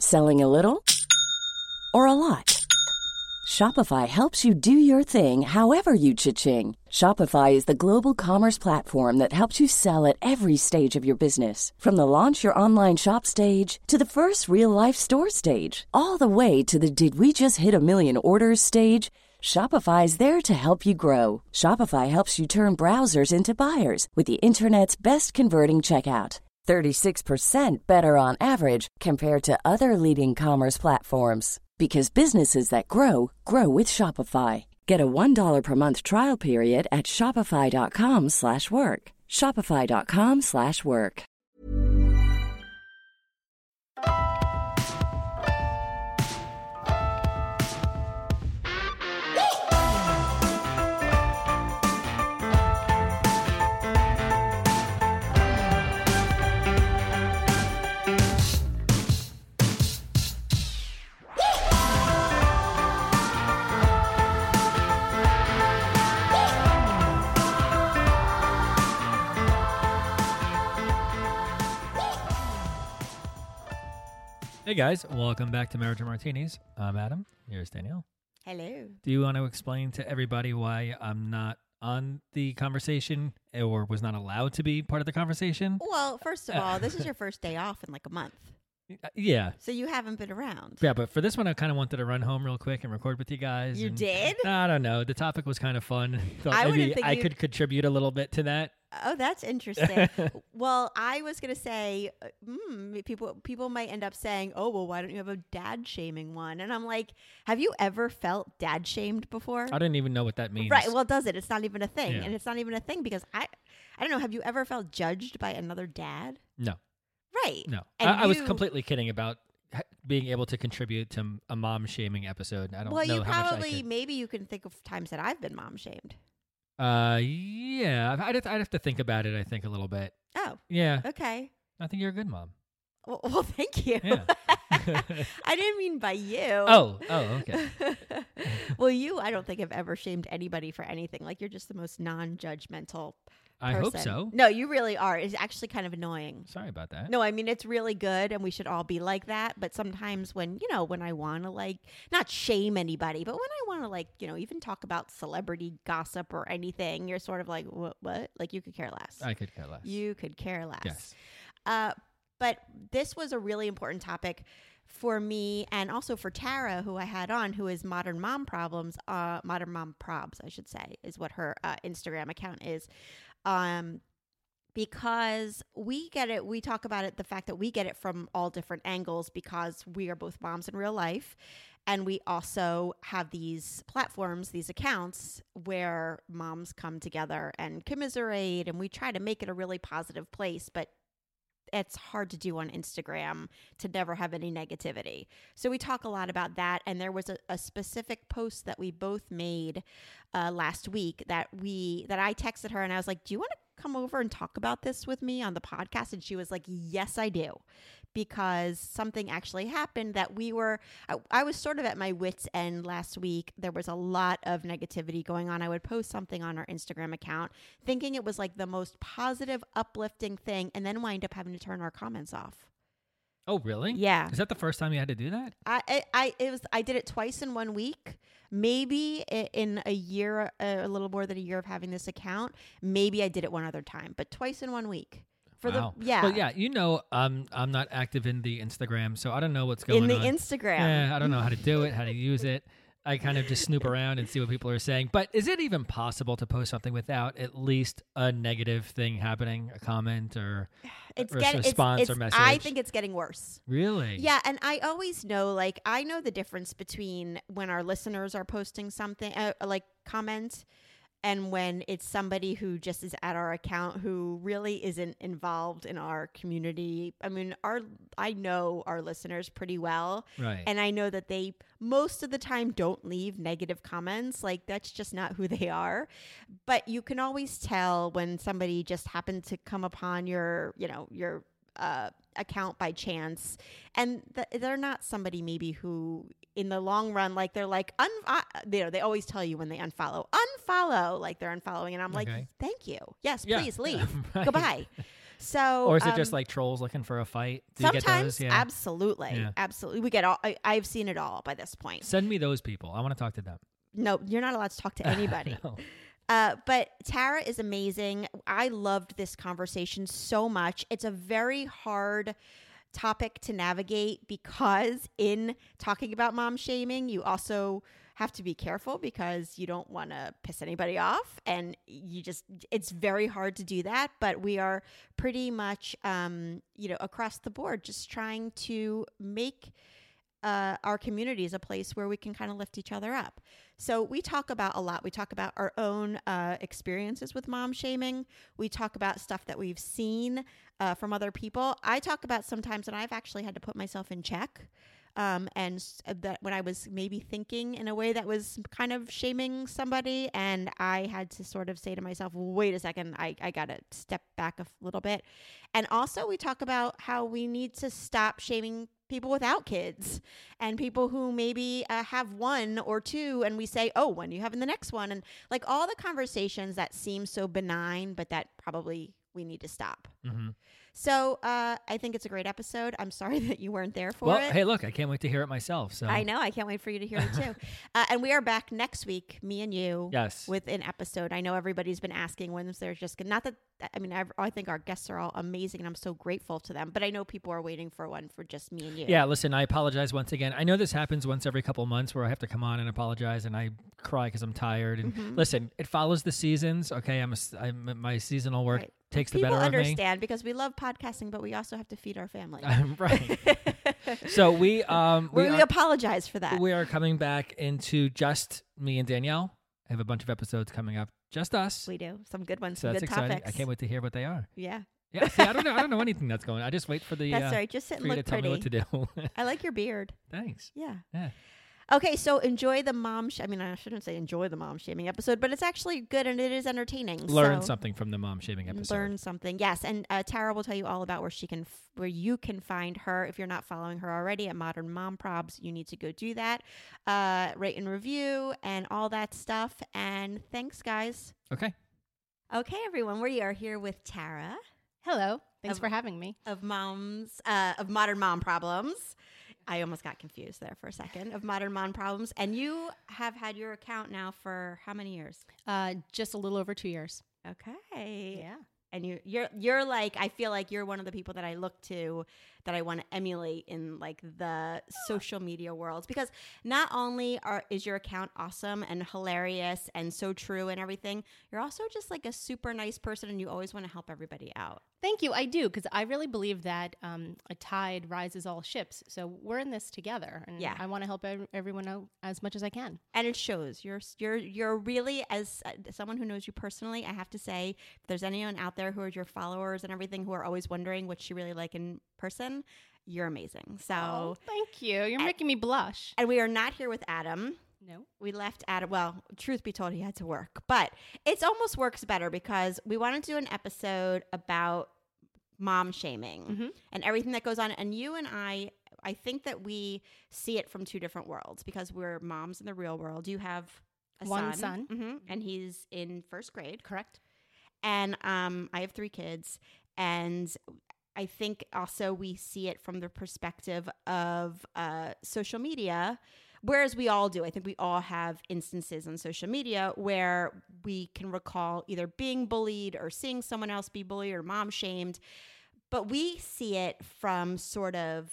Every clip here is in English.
Selling a little or a lot? Shopify helps you do your thing however you cha-ching. Shopify is the global commerce platform that helps you sell at every stage of your business. From the launch your online shop stage to the first real-life store stage, all the way to the did we just hit a million orders stage. Shopify is there to help you grow. Shopify helps you turn browsers into buyers with the internet's best converting checkout. 36% better on average compared to other leading commerce platforms. Because businesses that grow, grow with Shopify. Get a $1 per month trial period at shopify.com/work. Shopify.com/work. Hey guys, welcome back to Marriage and Martinis. I'm Adam. Here's Danielle. Hello. Do you want to explain to everybody why I'm not on the conversation or was not allowed to be part of the conversation? Well, first of all, this is your first day off in like a month. Yeah. So you haven't been around. Yeah, but for this one, I kind of wanted to run home real quick and record with you guys. You did? I don't know. The topic was kind of fun. Thought maybe I could contribute a little bit to that. Oh, that's interesting. Well, I was going to say, people might end up saying, oh, well, why don't you have a dad shaming one? And I'm like, have you ever felt dad shamed before? I didn't even know what that means. Right. Well, does it? It's not even a thing. Yeah. And it's not even a thing because I don't know. Have you ever felt judged by another dad? No. Right. No. I was completely kidding about being able to contribute to a mom shaming episode. I don't know how much I could. Well, you probably, maybe you can think of times that I've been mom shamed. Yeah, I'd have to think about it, I think, a little bit. Oh. Yeah. Okay. I think you're a good mom. Well, thank you. Yeah. I didn't mean by you. Oh, okay. Well, I don't think have ever shamed anybody for anything. Like, you're just the most non-judgmental I person. hope so. No, you really are. It's actually kind of annoying. Sorry about that. No, I mean, it's really good, and we should all be like that. But sometimes when I want to, like, not shame anybody, but when I want to, like, even talk about celebrity gossip or anything, you're sort of like, what? Like, you could care less. I could care less. You could care less. Yes. But this was a really important topic for me and also for Tara, who I had on, who is Modern Mom Probs, I should say, is what her Instagram account is. Because we get it, we talk about it, the fact that we get it from all different angles because we are both moms in real life. And we also have these platforms, these accounts where moms come together and commiserate, and we try to make it a really positive place, but it's hard to do on Instagram to never have any negativity. So we talk a lot about that. And there was a specific post that we both made last week that I texted her and I was like, do you want to come over and talk about this with me on the podcast? And she was like, yes, I do. Because something actually happened that I was sort of at my wit's end last week. There was a lot of negativity going on. I would post something on our Instagram account thinking it was like the most positive, uplifting thing, and then wind up having to turn our comments off. Oh, really? Yeah. Is that the first time you had to do that? I did it twice in 1 week. Maybe in a year, a little more than a year of having this account. Maybe I did it one other time, but twice in 1 week. Wow. Well, yeah, I'm not active in the Instagram, so I don't know what's going on. In the Instagram. Yeah, I don't know how to do it, how to use it. I kind of just snoop around and see what people are saying. But is it even possible to post something without at least a negative thing happening, a comment or response or message? I think it's getting worse. Really? Yeah, and I always know, I know the difference between when our listeners are posting something, like comments, and when it's somebody who just is at our account who really isn't involved in our community. I mean, I know our listeners pretty well. Right. And I know that they most of the time don't leave negative comments. Like, that's just not who they are. But you can always tell when somebody just happened to come upon your account by chance, and they're not somebody maybe who in the long run, like, they're like, they always tell you when they unfollow, like they're unfollowing, and I'm like, thank you, yes, please leave, Right. goodbye. So, or is it just like trolls looking for a fight? Do sometimes, you get those? Yeah. absolutely, absolutely. We get all. I've seen it all by this point. Send me those people. I want to talk to them. No, you're not allowed to talk to anybody. No. But Tara is amazing. I loved this conversation so much. It's a very hard topic to navigate because in talking about mom shaming, you also have to be careful because you don't want to piss anybody off, and it's very hard to do that. But we are pretty much, across the board, just trying to make our community is a place where we can kind of lift each other up. So we talk about a lot. We talk about our own experiences with mom shaming. We talk about stuff that we've seen from other people. I talk about sometimes when I've actually had to put myself in check. And that when I was maybe thinking in a way that was kind of shaming somebody, and I had to sort of say to myself, wait a second, I got to step back a little bit. And also we talk about how we need to stop shaming people without kids and people who maybe have one or two, and we say, oh, when are you having the next one? And like all the conversations that seem so benign, but that probably we need to stop. Mm-hmm. So I think it's a great episode. I'm sorry that you weren't there for it. Well, hey, look, I can't wait to hear it myself. So I know. I can't wait for you to hear it too. And we are back next week, me and you, yes, with an episode. I know everybody's been asking when there's just not that. I mean, I think our guests are all amazing, and I'm so grateful to them. But I know people are waiting for one for just me and you. Yeah, listen, I apologize once again. I know this happens once every couple of months where I have to come on and apologize, and I cry because I'm tired. And listen, it follows the seasons. Okay, my seasonal work takes the better of me. People understand because we love podcasting, but we also have to feed our family. Right. So we apologize for that. We are coming back into just me and Danielle. I have a bunch of episodes coming up. Just us. We do. Some good ones. So some that's good exciting. topics. I can't wait to hear what they are. Yeah. Yeah. See, I don't know anything that's going on. I just wait for the that's right. Just sit and look to pretty. tell me what to do. I like your beard. Thanks. Yeah. Yeah. Okay, so enjoy the mom. I mean, I shouldn't say enjoy the mom shaming episode, but it's actually good and it is entertaining. Learn something from the mom shaming episode. Learn something, yes. And Tara will tell you all about where you can find her. If you're not following her already at Modern Mom Probs, you need to go do that. Rate and review and all that stuff. And thanks, guys. Okay. Okay, everyone, we are here with Tara. Hello. Thanks for having me. Of Modern Mom Problems. I almost got confused there for a second. Of Modern Mom Problems. And you have had your account now for how many years? Just a little over 2 years. Okay. Yeah. And you're like, I feel like you're one of the people that I look to, that I want to emulate in like the social media worlds, because not only is your account awesome and hilarious and so true and everything, you're also just like a super nice person and you always want to help everybody out. Thank you. I do, because I really believe that a tide rises all ships. So we're in this together, and I want to help everyone out as much as I can. And it shows. You're really, as someone who knows you personally, I have to say, if there's anyone out there who are your followers and everything who are always wondering what you really like in person, you're amazing. So thank you. You're making me blush. And we are not here with Adam. No. We left Adam. Well, truth be told, he had to work. But it almost works better because we wanted to do an episode about mom shaming and everything that goes on. And you and I think that we see it from two different worlds because we're moms in the real world. You have one son. And he's in first grade. Correct. And I have 3 kids. And I think also we see it from the perspective of social media, whereas we all do. I think we all have instances on social media where we can recall either being bullied or seeing someone else be bullied or mom shamed. But we see it from sort of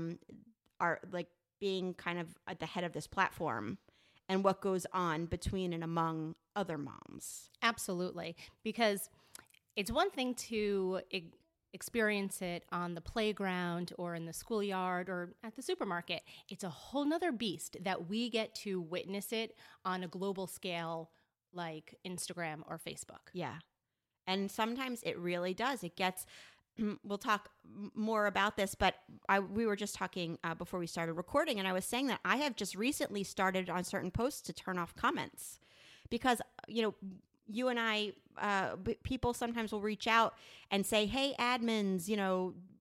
our like being kind of at the head of this platform and what goes on between and among other moms. Absolutely. Because it's one thing to experience it on the playground or in the schoolyard or at the supermarket. It's a whole nother beast that we get to witness it on a global scale like Instagram or Facebook. Yeah. And sometimes it really does. It gets, we'll talk more about this, but we were just talking before we started recording, and I was saying that I have just recently started on certain posts to turn off comments because, you and I, people sometimes will reach out and say, hey, admins,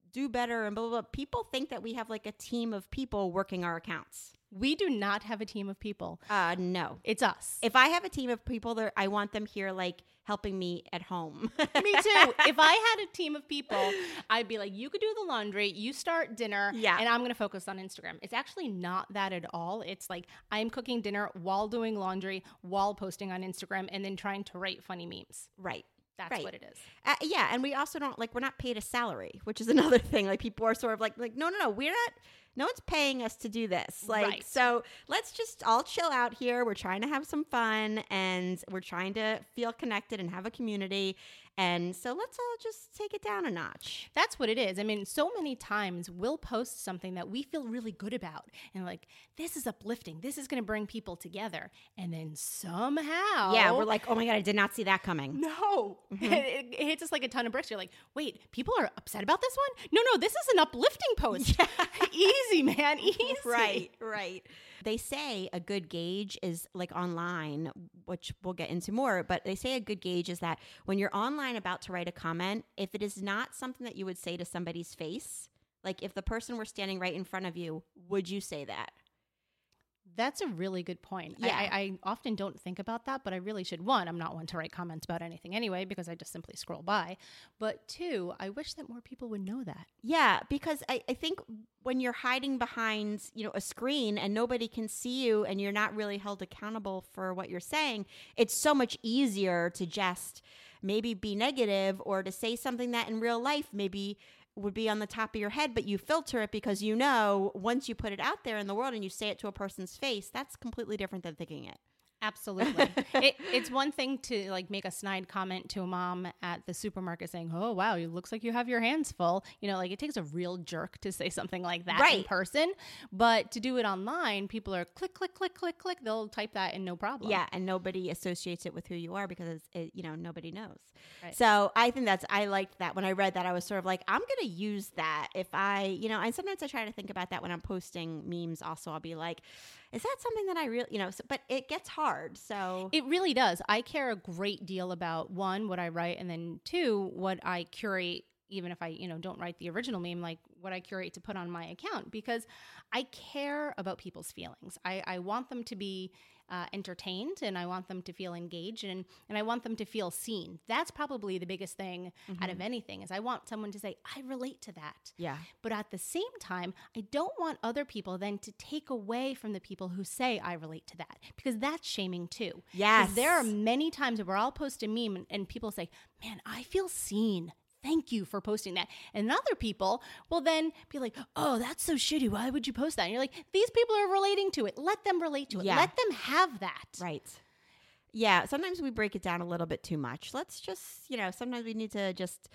do better and blah, blah, blah. People think that we have like a team of people working our accounts. We do not have a team of people. No. It's us. If I have a team of people, I want them here like helping me at home. Me too. If I had a team of people, I'd be like, you could do the laundry, you start dinner, and I'm going to focus on Instagram. It's actually not that at all. It's like I'm cooking dinner while doing laundry, while posting on Instagram, and then trying to write funny memes. Right. That's what it is. Yeah, and we also don't we're not paid a salary, which is another thing. Like people are sort of like no, we're not. No one's paying us to do this. So let's just all chill out here. We're trying to have some fun and we're trying to feel connected and have a community. And so let's all just take it down a notch. That's what it is. I mean, so many times we'll post something that we feel really good about and like, this is uplifting. This is going to bring people together. And then somehow. Yeah, we're like, oh my God, I did not see that coming. No. Mm-hmm. It hits us like a ton of bricks. You're like, wait, people are upset about this one? No, this is an uplifting post. Yeah. Easy, man. Easy. Right. They say a good gauge is like online, which we'll get into more, but they say a good gauge is that when you're online about to write a comment, if it is not something that you would say to somebody's face, like if the person were standing right in front of you, would you say that? That's a really good point. Yeah. I often don't think about that, but I really should. One, I'm not one to write comments about anything anyway, because I just simply scroll by. But two, I wish that more people would know that. Yeah, because I think when you're hiding behind, a screen and nobody can see you and you're not really held accountable for what you're saying, it's so much easier to just maybe be negative or to say something that in real life maybe would be on the top of your head, but you filter it because once you put it out there in the world and you say it to a person's face, that's completely different than thinking it. Absolutely. It's one thing to like make a snide comment to a mom at the supermarket saying, oh, wow, it looks like you have your hands full. Like it takes a real jerk to say something like that in person. But to do it online, people are click, click, click, click, click. They'll type that and no problem. Yeah. And nobody associates it with who you are because, nobody knows. Right. So I think I liked that. When I read that, I was sort of like, I'm going to use that if and sometimes I try to think about that when I'm posting memes also. I'll be like, is that something that I really, but it gets hard. So it really does. I care a great deal about one, what I write, and then two, what I curate, even if I, don't write the original meme, like what I curate to put on my account, because I care about people's feelings. I want them to be entertained, and I want them to feel engaged, and I want them to feel seen. That's probably the biggest thing out of anything, is I want someone to say, I relate to that. Yeah. But at the same time, I don't want other people then to take away from the people who say I relate to that, because that's shaming too. Yes. There are many times where I'll post a meme and people say, man, I feel seen. Thank you for posting that. And other people will then be like, oh, that's so shitty. Why would you post that? And you're like, these people are relating to it. Let them relate to it. Yeah. Let them have that. Right. Yeah. Sometimes we break it down a little bit too much. Let's just, sometimes we need to just,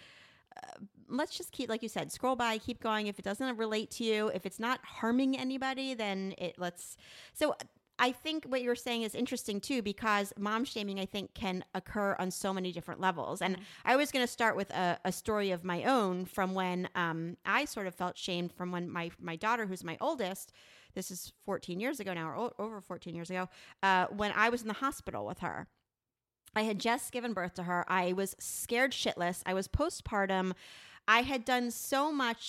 let's just keep, like you said, scroll by, keep going. If it doesn't relate to you, if it's not harming anybody, then So I think what you're saying is interesting too, because mom shaming, I think, can occur on so many different levels. And I was going to start with a story of my own from when I sort of felt shamed from when my daughter, who's my oldest, this is 14 years ago now, or over 14 years ago, when I was in the hospital with her. I had just given birth to her. I was scared shitless. I was postpartum. I had done so much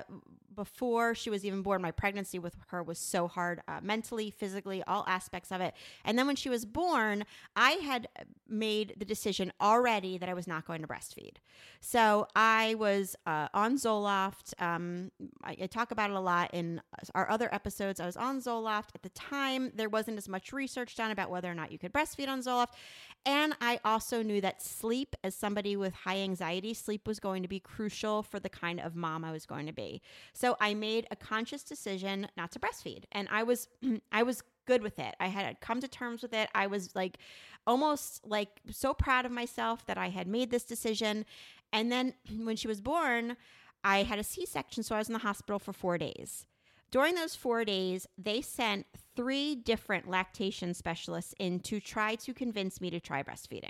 before she was even born. My pregnancy with her was so hard, mentally, physically, all aspects of it. And then when she was born, I had made the decision already that I was not going to breastfeed. So I was on Zoloft. I talk about it a lot in our other episodes. I was on Zoloft. At the time, there wasn't as much research done about whether or not you could breastfeed on Zoloft. And I also knew that sleep, as somebody with high anxiety, sleep was going to be crucial for the kind of mom I was going to be. So I made a conscious decision not to breastfeed. And I was good with it. I had come to terms with it. I was like almost like so proud of myself that I had made this decision. And then when she was born, I had a C-section, so I was in the hospital for 4 days. During those 4 days, they sent 3 different lactation specialists in to try to convince me to try breastfeeding.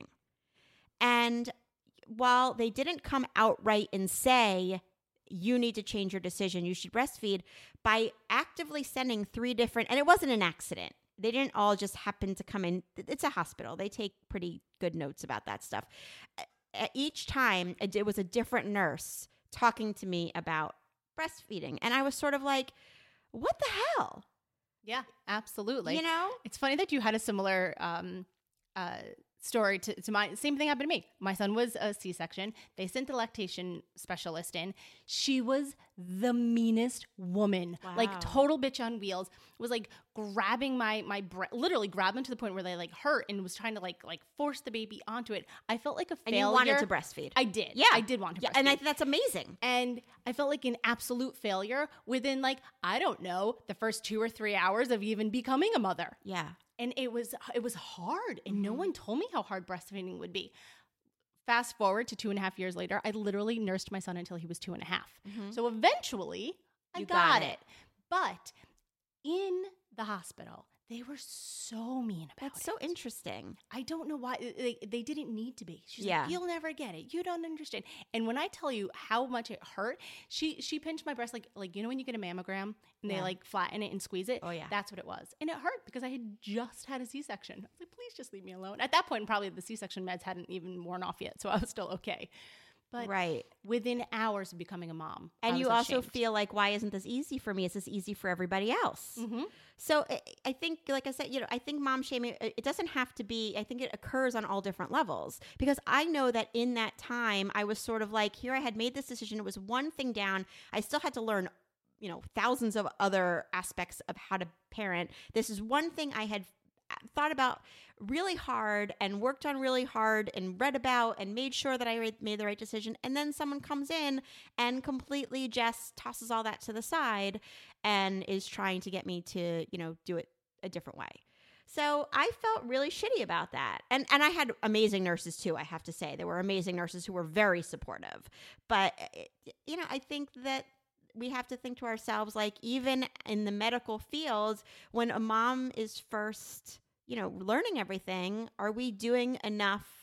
And while they didn't come outright and say, you need to change your decision, you should breastfeed, by actively sending 3 different, and it wasn't an accident. They didn't all just happen to come in. It's a hospital. They take pretty good notes about that stuff. Each time, it was a different nurse talking to me about breastfeeding. And I was sort of like, what the hell? Yeah, absolutely. You know? It's funny that you had a similar story to mine. Same thing happened to me. My son was a C-section. They sent the lactation specialist in. She was the meanest woman. Wow. Like total bitch on wheels. Was like grabbing my breast, literally grabbed them to the point where they like hurt and was trying to like force the baby onto it. I felt like a failure. And you wanted to breastfeed. I did. Yeah. I did want to breastfeed. And that's amazing. And I felt like an absolute failure within like, I don't know, the first 2 or 3 hours of even becoming a mother. Yeah. And it was hard, and no one told me how hard breastfeeding would be. Fast forward to 2.5 years later, I literally nursed my son until he was 2.5. So eventually, I got it. But in the hospital, they were so mean about it. That's so interesting. I don't know why. They didn't need to be. She's Yeah. like, you'll never get it. You don't understand. And when I tell you how much it hurt, she pinched my breast like you know when you get a mammogram and they like flatten it and squeeze it? Oh, yeah. That's what it was. And it hurt because I had just had a C-section. I was like, please just leave me alone. At that point, probably the C-section meds hadn't even worn off yet, so I was still okay. But within hours of becoming a mom. And you also ashamed. feel like, why isn't this easy for me? Is this easy for everybody else? Mm-hmm. So I think, like I said, I think mom shaming, it doesn't have to be, I think it occurs on all different levels. Because I know that in that time, I was sort of like, here I had made this decision. It was one thing down. I still had to learn, thousands of other aspects of how to parent. This is one thing I had thought about really hard and worked on really hard and read about and made sure that I made the right decision. And then someone comes in and completely just tosses all that to the side and is trying to get me to, do it a different way. So I felt really shitty about that. And I had amazing nurses too, I have to say. There were amazing nurses who were very supportive. But, I think that we have to think to ourselves, like, even in the medical field, when a mom is first, learning everything, are we doing enough,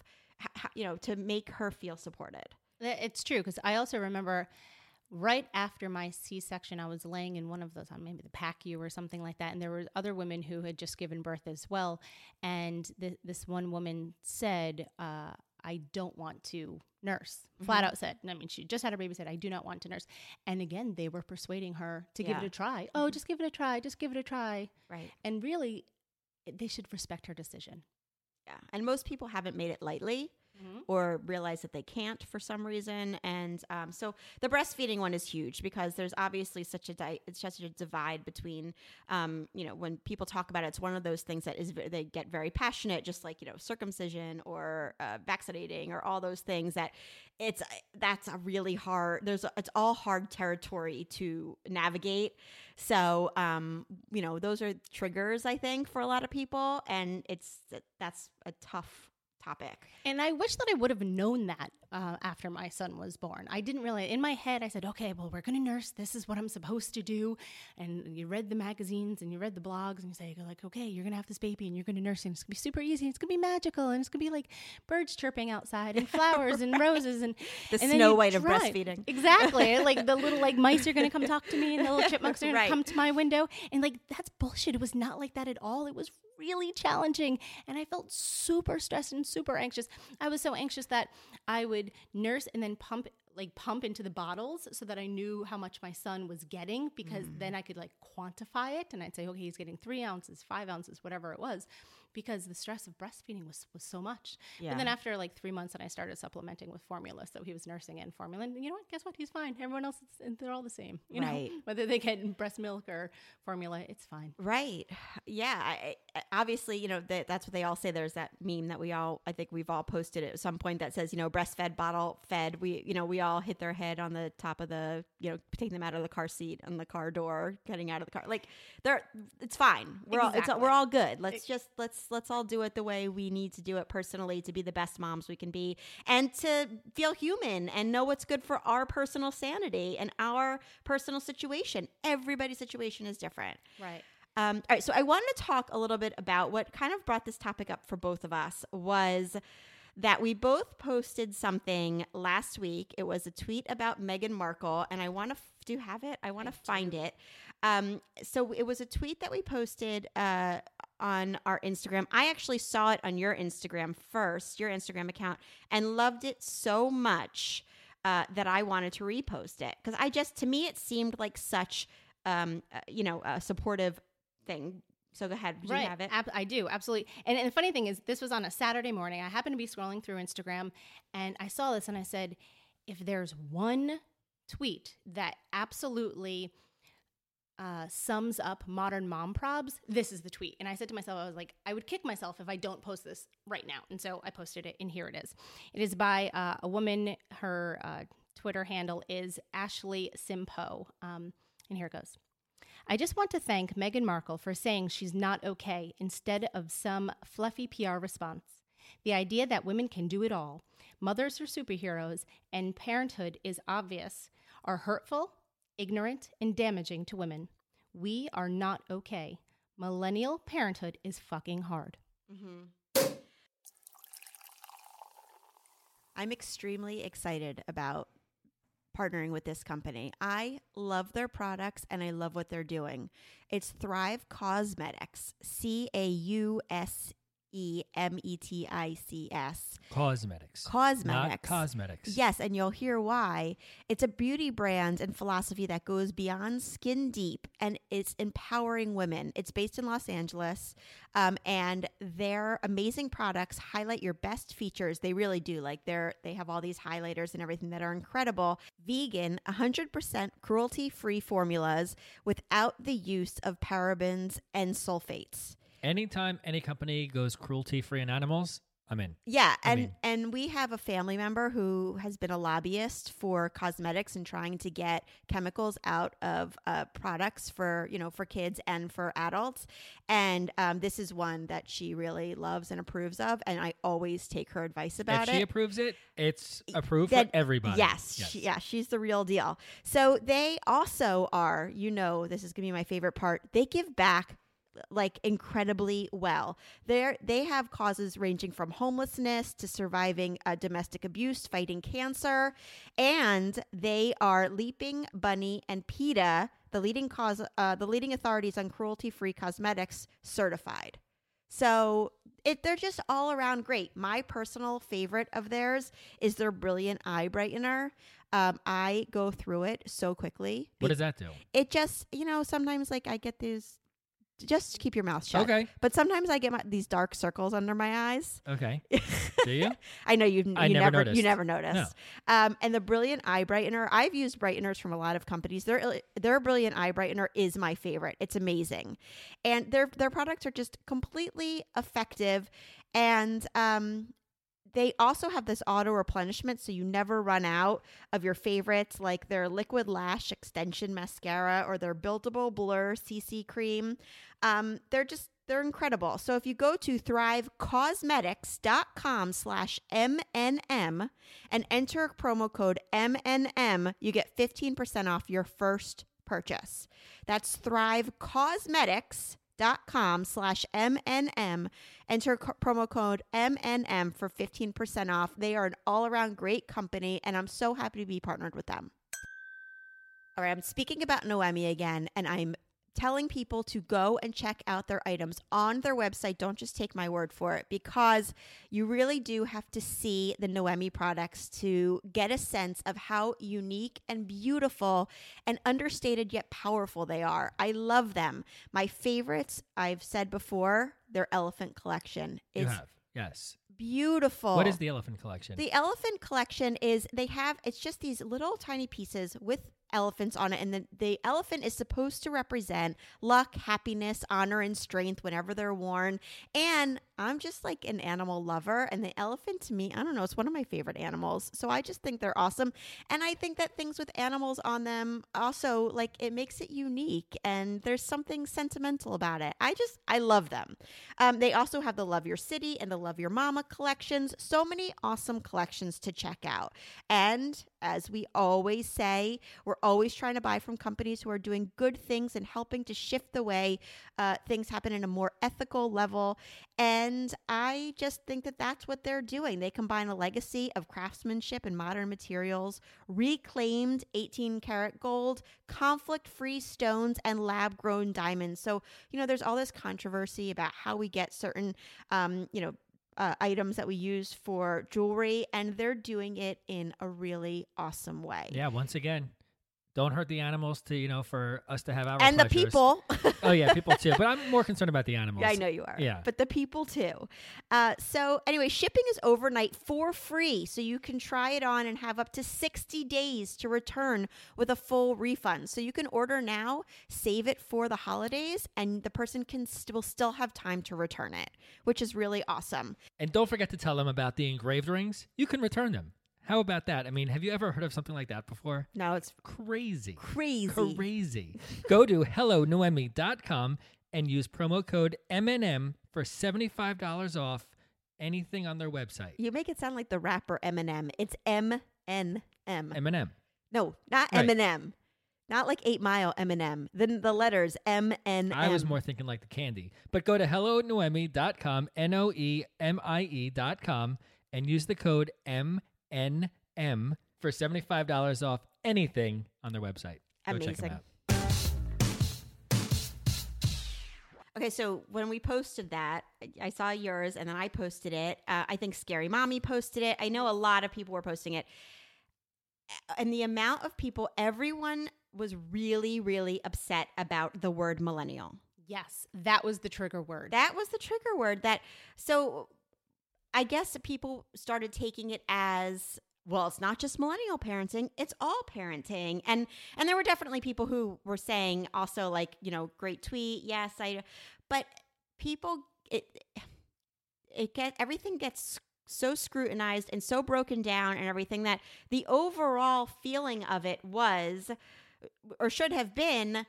to make her feel supported? It's true, because I also remember right after my C-section, I was laying in one of those, maybe the PACU or something like that, and there were other women who had just given birth as well. And this one woman said, I don't want to nurse. Flat out said. She just had her baby, said, I do not want to nurse. And again, they were persuading her to give it a try. Oh, just give it a try. Just give it a try. Right. And really, they should respect her decision. Yeah. And most people haven't made it lightly or realize that they can't for some reason. And so the breastfeeding one is huge because there's obviously such a divide between, when people talk about it, it's one of those things that they get very passionate, just like, circumcision or vaccinating or all those things that's a really hard, it's all hard territory to navigate. So, those are triggers, I think, for a lot of people. And that's a tough topic. And I wish that I would have known that after my son was born. I didn't really, in my head, I said, okay, well, we're going to nurse. This is what I'm supposed to do. And you read the magazines and you read the blogs and you say, like, okay, you're going to have this baby and you're going to nurse and it's going to be super easy. It's going to be magical. And it's going to be like birds chirping outside and flowers and roses. And the Snow White of breastfeeding. Exactly. Like the little mice are going to come talk to me and the little chipmunks are going to come to my window. And that's bullshit. It was not like that at all. It was really challenging. And I felt super stressed and super anxious. I was so anxious that I would nurse and then pump into the bottles so that I knew how much my son was getting, because then I could quantify it and I'd say, okay, he's getting 3 ounces, 5 ounces, whatever it was, because the stress of breastfeeding was so much. Yeah. But then after 3 months, and I started supplementing with formula. So he was nursing and formula. And you know what? Guess what? He's fine. Everyone else, they're all the same. You know, whether they get breast milk or formula, it's fine. Right. Yeah. Obviously, that's what they all say. There's that meme that I think we've all posted at some point that says, breastfed, bottle fed. We all hit their head on the top of the, taking them out of the car seat on the car door, getting out of the car. It's fine. We're all good. Let's all do it the way we need to do it personally to be the best moms we can be and to feel human and know what's good for our personal sanity and our personal situation. Everybody's situation is different. Right. All right. So I wanted to talk a little bit about what kind of brought this topic up for both of us was that we both posted something last week. It was a tweet about Meghan Markle, and I want to do you have it? I want to find it. So it was a tweet that we posted on our Instagram. I actually saw it on your Instagram first, your Instagram account, and loved it so much that I wanted to repost it. Because to me, it seemed like such, a supportive thing. So go ahead. Do you have it? I do. Absolutely. And the funny thing is, this was on a Saturday morning. I happened to be scrolling through Instagram and I saw this and I said, if there's one tweet that absolutely sums up modern mom probs, this is the tweet. And I said to myself, I was like, I would kick myself if I don't post this right now. And so I posted it, and here it is. It is by a woman. Her Twitter handle is Ashley Simpo. And here it goes. I just want to thank Meghan Markle for saying she's not okay instead of some fluffy PR response. The idea that women can do it all, mothers are superheroes, and parenthood is obvious, are hurtful, ignorant, and damaging to women. We are not okay. Millennial parenthood is fucking hard. Mm-hmm. I'm extremely excited about partnering with this company. I love their products and I love what they're doing. It's Thrive Causemetics, CAUSEMETICS. Causemetics. Not cosmetics. Yes, and you'll hear why. It's a beauty brand and philosophy that goes beyond skin deep, and it's empowering women. It's based in Los Angeles, and their amazing products highlight your best features. They really do. Like they have all these highlighters and everything that are incredible. Vegan, 100% cruelty-free formulas without the use of parabens and sulfates. Anytime any company goes cruelty-free on animals, I'm in. Yeah, and we have a family member who has been a lobbyist for cosmetics and trying to get chemicals out of products for kids and for adults. And this is one that she really loves and approves of, and I always take her advice about it. If she approves it, it's approved for everybody. Yes. She's the real deal. So they also are, this is going to be my favorite part, they give back like incredibly well. They have causes ranging from homelessness to surviving domestic abuse, fighting cancer, and they are Leaping Bunny and PETA, the leading authorities on cruelty-free cosmetics, certified. So they're just all around great. My personal favorite of theirs is their Brilliant Eye Brightener. I go through it so quickly. What does that do? It just, sometimes like I get these. Just keep your mouth shut. Okay. But sometimes I get these dark circles under my eyes. Okay. Do you? I know you never noticed. You never noticed. No. And the Brilliant Eye Brightener, I've used brighteners from a lot of companies. Their Brilliant Eye Brightener is my favorite. It's amazing. And their products are just completely effective. And they also have this auto replenishment, so you never run out of your favorites, like their Liquid Lash Extension Mascara or their Buildable Blur CC Cream. They're incredible. So if you go to thrivecosmetics.com/MNM and enter promo code MNM, you get 15% off your first purchase. That's thrivecosmetics.com/MNM. Enter promo code MNM for 15% off. They are an all-around great company, and I'm so happy to be partnered with them. All right, I'm speaking about Noemi again, and I'm telling people to go and check out their items on their website. Don't just take my word for it, because you really do have to see the Noemi products to get a sense of how unique and beautiful and understated yet powerful they are. I love them. My favorites, I've said before, their Elephant Collection. You have, yes. Beautiful. What is the Elephant Collection? The Elephant Collection is it's just these little tiny pieces with elephants on it, and the elephant is supposed to represent luck, happiness, honor, and strength whenever they're worn. And I'm just like an animal lover, and the elephant to me, I don't know, it's one of my favorite animals. So I just think they're awesome. And I think that things with animals on them also, like, it makes it unique, and there's something sentimental about it. I love them. They also have the Love Your City and the Love Your Mama collections. So many awesome collections to check out. And as we always say, we're always trying to buy from companies who are doing good things and helping to shift the way things happen in a more ethical level. And I just think that that's what they're doing. They combine a legacy of craftsmanship and modern materials, reclaimed 18-karat gold, conflict-free stones, and lab-grown diamonds. So, there's all this controversy about how we get certain, items that we use for jewelry, and they're doing it in a really awesome way. Yeah, once again, don't hurt the animals for us to have our and pleasures. The people. Oh yeah, people too. But I'm more concerned about the animals. Yeah, I know you are. Yeah. But the people too. So anyway, shipping is overnight for free. So you can try it on and have up to 60 days to return with a full refund. So you can order now, save it for the holidays, and the person will still have time to return it, which is really awesome. And don't forget to tell them about the engraved rings. You can return them. How about that? I mean, have you ever heard of something like that before? No, it's crazy. Crazy. Go to hellonoemi.com and use promo code MNM for $75 off anything on their website. You make it sound like the rapper Eminem. It's MNM. M&M. No, not Right. Eminem. Not like 8 Mile Eminem. Then the letters MNM. I was more thinking like the candy. But go to hellonoemi.com, NOEMIE.com, and use the code MNM for $75 off anything on their website. Go check them out. Okay, so when we posted that, I saw yours and then I posted it. I think Scary Mommy posted it. I know a lot of people were posting it. And the amount of people, everyone was really, really upset about the word millennial. Yes, that was the trigger word. That was the trigger word. So I guess people started taking it as, well, it's not just millennial parenting, it's all parenting. And there were definitely people who were saying also like, great tweet. Yes, but people, everything gets so scrutinized and so broken down and everything that the overall feeling of it was, or should have been,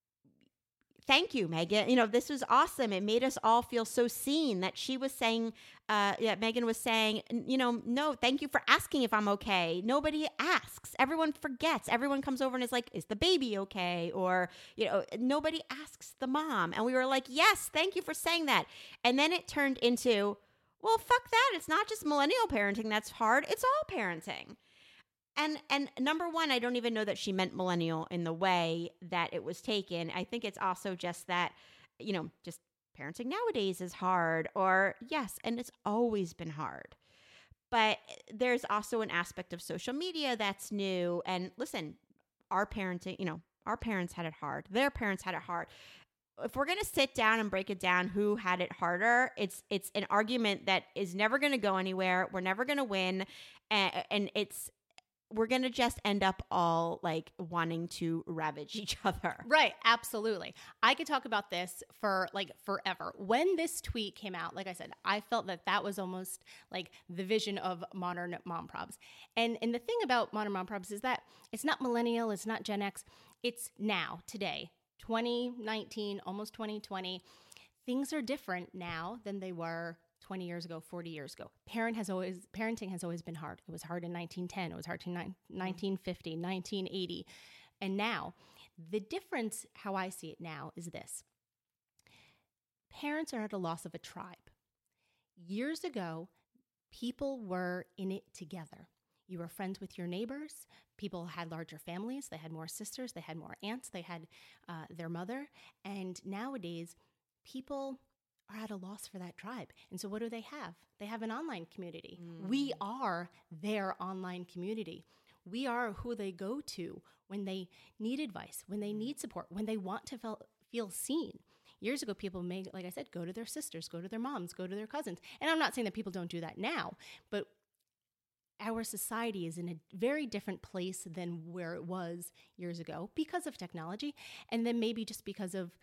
thank you, Megan. This was awesome. It made us all feel so seen that she was saying, Megan was saying, no, thank you for asking if I'm okay. Nobody asks. Everyone forgets. Everyone comes over and is like, is the baby okay? Or, nobody asks the mom. And we were like, yes, thank you for saying that. And then it turned into, well, fuck that. It's not just millennial parenting that's hard. It's all parenting. And number one, I don't even know that she meant millennial in the way that it was taken. I think it's also just that, just parenting nowadays is hard, or yes, and it's always been hard. But there's also an aspect of social media that's new. And listen, our parenting, our parents had it hard. Their parents had it hard. If we're going to sit down and break it down who had it harder, it's an argument that is never going to go anywhere. We're never going to win. And we're going to just end up all like wanting to ravage each other. Right. Absolutely. I could talk about this for like forever. When this tweet came out, like I said, I felt that was almost like the vision of modern mom probs. And the thing about modern mom probs is that it's not millennial, it's not Gen X, it's now, today, 2019, almost 2020. Things are different now than they were 20 years ago, 40 years ago. Parenting has always been hard. It was hard in 1910. It was hard in 1950, 1980. And now, the difference, how I see it now, is this. Parents are at a loss of a tribe. Years ago, people were in it together. You were friends with your neighbors. People had larger families. They had more sisters. They had more aunts. They had their mother. And nowadays, people are at a loss for that tribe. And so what do they have? They have an online community. We are their online community. We are who they go to when they need advice, when they need support, when they want to feel seen. Years ago, people may, like I said, go to their sisters, go to their moms, go to their cousins. And I'm not saying that people don't do that now, but our society is in a very different place than where it was years ago because of technology, and then maybe just because of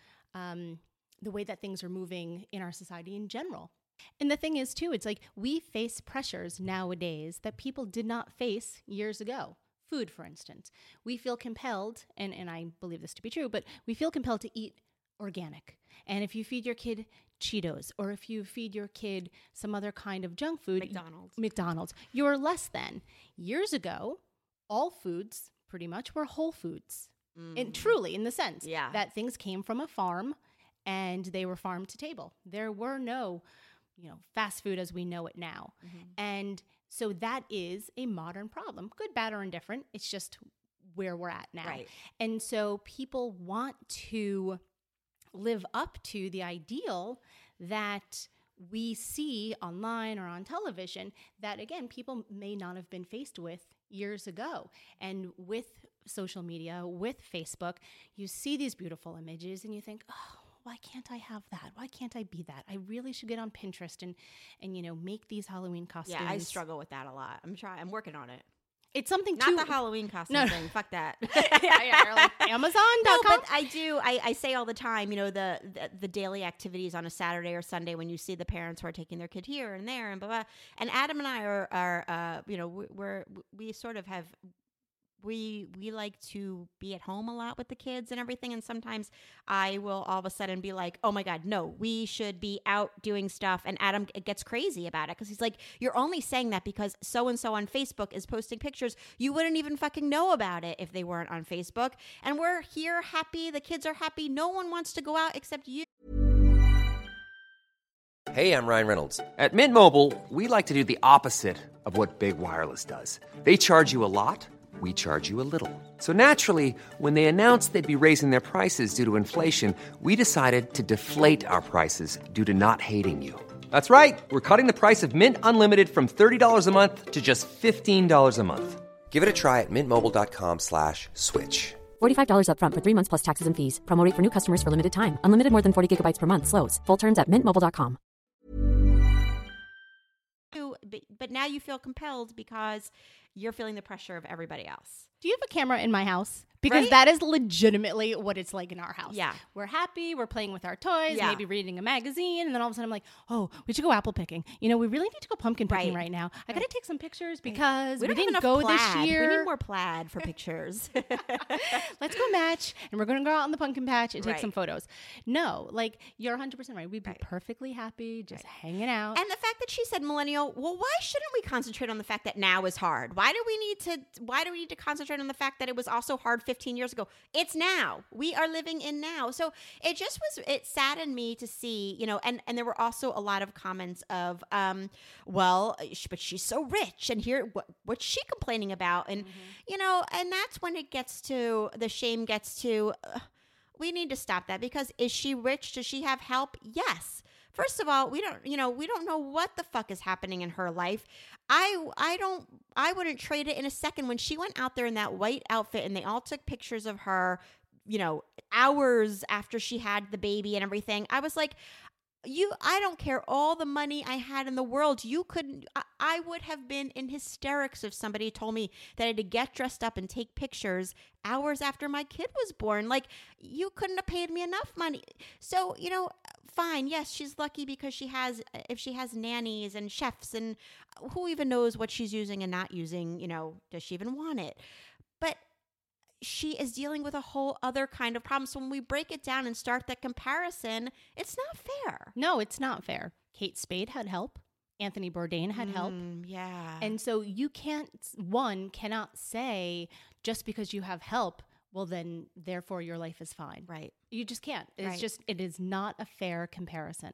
the way that things are moving in our society in general. And the thing is, too, it's like we face pressures nowadays that people did not face years ago. Food, for instance. We feel compelled, and I believe this to be true, but we feel compelled to eat organic. And if you feed your kid Cheetos, or if you feed your kid some other kind of junk food, McDonald's, you're less than. Years ago, all foods pretty much were whole foods. And truly, in the sense that things came from a farm and they were farm to table. There were no, fast food as we know it now. And so that is a modern problem. Good, bad, or indifferent. It's just where we're at now. Right. And so people want to live up to the ideal that we see online or on television that, again, people may not have been faced with years ago. And with social media, with Facebook, you see these beautiful images and you think, oh, why can't I have that? Why can't I be that? I really should get on Pinterest and make these Halloween costumes. Yeah, I struggle with that a lot. I'm working on it. It's something not the Halloween costume thing. Fuck that. yeah, you're like Amazon.com. No, but I do. I say all the time, the daily activities on a Saturday or Sunday when you see the parents who are taking their kid here and there and blah blah. And Adam and I are we sort of have. We like to be at home a lot with the kids and everything. And sometimes I will all of a sudden be like, oh my God, no, we should be out doing stuff. And Adam gets crazy about it because he's like, you're only saying that because so-and-so on Facebook is posting pictures. You wouldn't even fucking know about it if they weren't on Facebook. And we're here happy. The kids are happy. No one wants to go out except you. Hey, I'm Ryan Reynolds. At Mint Mobile, we like to do the opposite of what Big Wireless does. They charge you a lot. We charge you a little. So naturally, when they announced they'd be raising their prices due to inflation, we decided to deflate our prices due to not hating you. That's right. We're cutting the price of Mint Unlimited from $30 a month to just $15 a month. Give it a try at mintmobile.com/switch. $45 up front for 3 months plus taxes and fees. Promo rate for new customers for limited time. Unlimited more than 40 gigabytes per month. Slows full terms at mintmobile.com. But now you feel compelled because you're feeling the pressure of everybody else. Do you have a camera in my house? Because Right? that is legitimately what it's like in our house. Yeah. We're happy, we're playing with our toys, Yeah. maybe reading a magazine, and then all of a sudden I'm like, oh, we should go apple picking. We really need to go pumpkin picking right now. I got to take some pictures because we don't have didn't enough go plaid. this year. We need more plaid for pictures. Let's go match, and we're going to go out in the pumpkin patch and take Right. some photos. No, like, you're 100% right. We'd be perfectly happy just hanging out. And the fact that she said millennial, well, why shouldn't we concentrate on the fact that now is hard? Why do we need to concentrate on the fact that it was also hard 15 years ago? It's now. We are living in now. So it saddened me to see, and there were also a lot of comments of, but she's so rich and here, what's she complaining about? And, and that's when the shame gets to, we need to stop that because is she rich? Does she have help? Yes. First of all, we don't know what the fuck is happening in her life. I wouldn't trade it in a second. When she went out there in that white outfit and they all took pictures of her, hours after she had the baby and everything, I was like, I don't care all the money I had in the world. I would have been in hysterics if somebody told me that I had to get dressed up and take pictures hours after my kid was born. Like, you couldn't have paid me enough money. So, fine. Yes, she's lucky because if she has nannies and chefs and who even knows what she's using and not using, does she even want it? But she is dealing with a whole other kind of problem. So when we break it down and start that comparison, it's not fair. No, it's not fair. Kate Spade had help. Anthony Bourdain had help. Yeah. And so you cannot say just because you have help, well, then therefore your life is fine. Right. You just can't. It is not a fair comparison.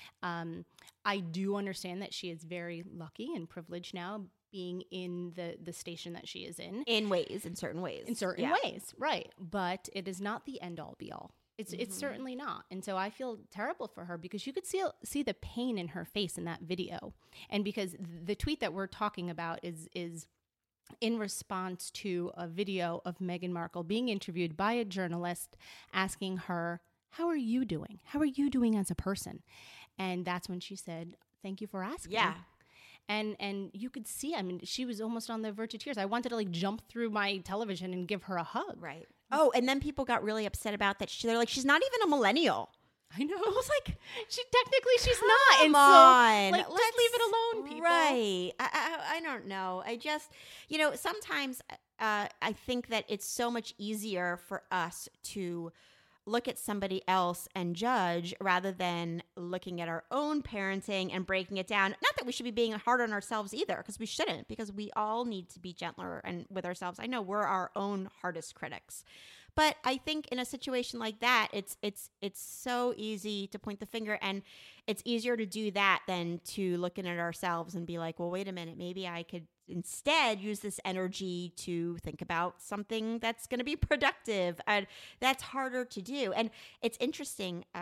I do understand that she is very lucky and privileged now being in the station that she is in. In certain ways. In certain ways, right. But it is not the end-all, be-all. It's certainly not. And so I feel terrible for her because you could see the pain in her face in that video. And because the tweet that we're talking about is in response to a video of Meghan Markle being interviewed by a journalist asking her, how are you doing? How are you doing as a person? And that's when she said, thank you for asking. Yeah. And you could see, she was almost on the verge of tears. I wanted to jump through my television and give her a hug. Right. Oh, and then people got really upset about that. They're like, she's not even a millennial. I know. I was like, she's Come not. And on. so, just leave it alone, people. Right. I don't know. I just, sometimes I think that it's so much easier for us to look at somebody else and judge rather than looking at our own parenting and breaking it down. Not that we should be being hard on ourselves either, because we shouldn't, because we all need to be gentler and with ourselves. I know we're our own hardest critics. But I think in a situation like that, it's so easy to point the finger, and it's easier to do that than to looking at ourselves and be like, well, wait a minute, maybe I could instead use this energy to think about something that's going to be productive. And that's harder to do. And it's interesting.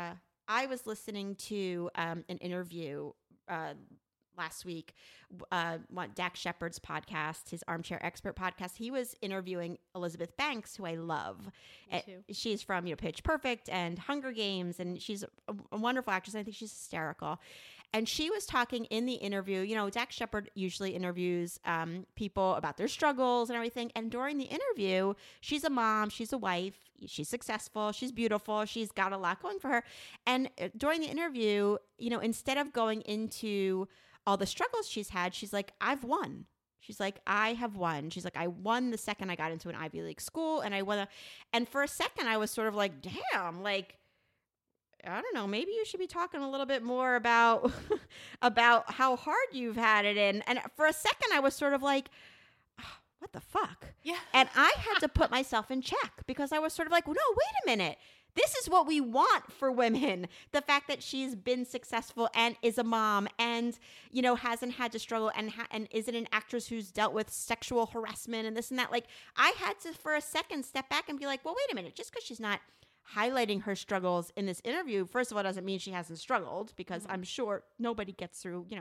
I was listening to an interview last week, Dax Shepard's podcast, his Armchair Expert podcast. He was interviewing Elizabeth Banks, who I love. She's from Pitch Perfect and Hunger Games, and she's a wonderful actress. I think she's hysterical. And she was talking in the interview. Dax Shepard usually interviews people about their struggles and everything. And during the interview, she's a mom, she's a wife, she's successful, she's beautiful, she's got a lot going for her. And during the interview, instead of going into all the struggles she's had, she's like, I've won. She's like, I have won. She's like, I won the second I got into an Ivy League school, and I won. And for a second, I was sort of like, damn, like, I don't know, maybe you should be talking a little bit more about about how hard you've had it in. And for a second, I was sort of like, oh, what the fuck? Yeah. And I had to put myself in check because I was sort of like, well, no, wait a minute. This is what we want for women. The fact that she's been successful and is a mom and, hasn't had to struggle and isn't an actress who's dealt with sexual harassment and this and that. Like, I had to, for a second, step back and be like, well, wait a minute. Just because she's not highlighting her struggles in this interview, first of all, doesn't mean she hasn't struggled, because I'm sure nobody gets through, And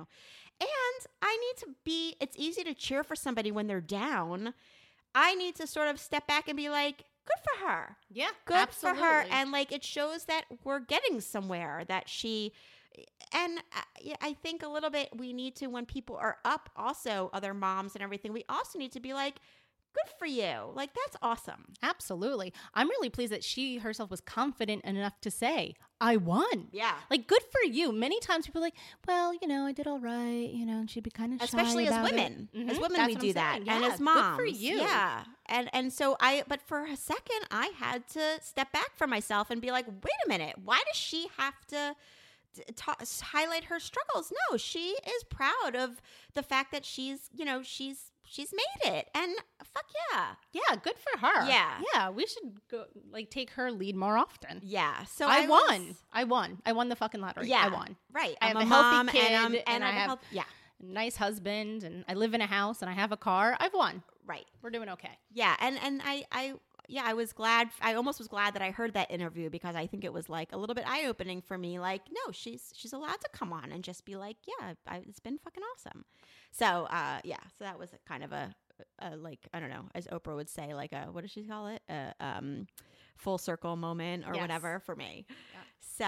I need to it's easy to cheer for somebody when they're down. I need to sort of step back and be like, good for her. Yeah, good absolutely. for her. And like, it shows that we're getting somewhere, that she, and I think a little bit we need to, when people are up, also other moms and everything, we also need to be like, good for you. Like, that's awesome. Absolutely. I'm really pleased that she herself was confident enough to say, I won. Yeah. Like, good for you. Many times people are like, well, I did all right, and she'd be kind of shy especially as about women. it. As women, That's we what do I'm that. saying. And Yeah, as moms. good for you. Yeah. And so but for a second, I had to step back from myself and be like, wait a minute. Why does she have to highlight her struggles? No, she is proud of the fact that she's made it, and fuck yeah. Yeah, good for her. Yeah. Yeah, we should go take her lead more often. Yeah. So I won. I won the fucking lottery. Yeah. I won. Right. I I'm have a a mom, healthy kid, and I have yeah. a nice husband, and I live in a house, and I have a car. I've won. Right. We're doing okay. Yeah, and I was glad. I almost was glad that I heard that interview, because I think it was like a little bit eye opening for me. Like, no, she's allowed to come on and just be like, yeah, it's been fucking awesome. So so that was kind of a like, I don't know, as Oprah would say, like a, what does she call it? Full circle moment or whatever for me. Yeah.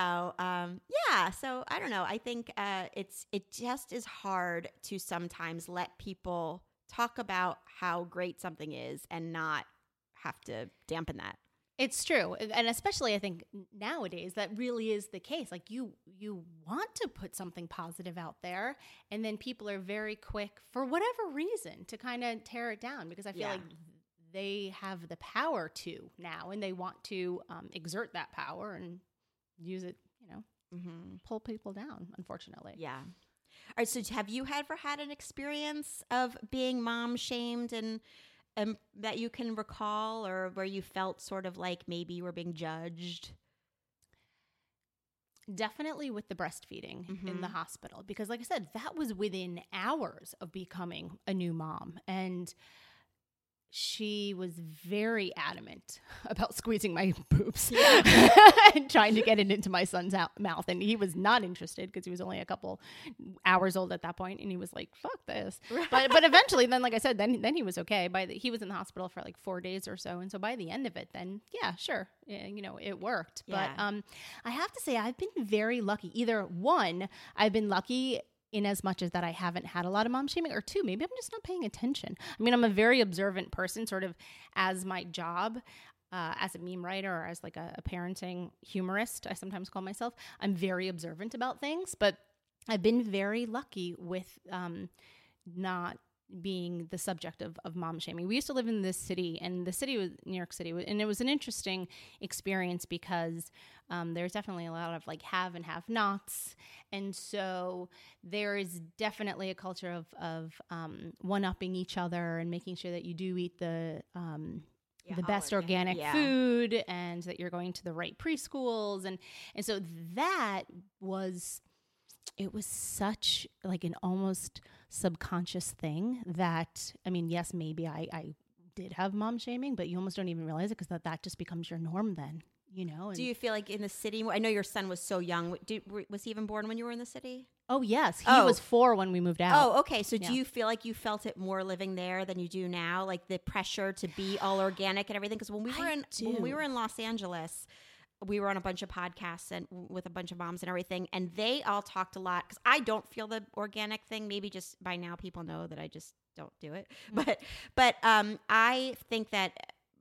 So so I don't know. I think it just is hard to sometimes let people talk about how great something is and not have to dampen that. It's true. And especially I think nowadays that really is the case. Like, you want to put something positive out there, and then people are very quick, for whatever reason, to kind of tear it down, because I feel like they have the power to now, and they want to exert that power and use it, pull people down, unfortunately. Yeah. All right. So have you ever had an experience of being mom shamed and that you can recall, or where you felt sort of like maybe you were being judged? Definitely with the breastfeeding in the hospital, because like I said, that was within hours of becoming a new mom. And she was very adamant about squeezing my boobs and trying to get it into my son's mouth. And he was not interested, because he was only a couple hours old at that point, and he was like, fuck this. But eventually, then, like I said, then he was okay. He was in the hospital for like 4 days or so. And so by the end of it, then, yeah, sure, it worked. Yeah. But I have to say, I've been very lucky. Either one, I've been lucky in as much as that I haven't had a lot of mom shaming, or two, maybe I'm just not paying attention. I mean, I'm a very observant person, sort of as my job, as a meme writer, or as like a parenting humorist, I sometimes call myself. I'm very observant about things, but I've been very lucky with not being the subject of mom shaming. We used to live in this city, and the city was New York City, and it was an interesting experience because there's definitely a lot of like have and have nots. And so there is definitely a culture of one-upping each other and making sure that you do eat the best organic food, and that you're going to the right preschools. And so that was, it was such like an almost subconscious thing that, I mean, yes, maybe I did have mom shaming, but you almost don't even realize it, because that just becomes your norm then. you know. Do you feel like in the city? I know your son was so young. Was he even born when you were in the city? Oh, yes. He was 4 when we moved out. Oh, okay. So do you feel like you felt it more living there than you do now? Like the pressure to be all organic and everything? Because when we were in Los Angeles, we were on a bunch of podcasts and with a bunch of moms and everything, and they all talked a lot, because I don't feel the organic thing. Maybe just by now people know that I just don't do it. But I think that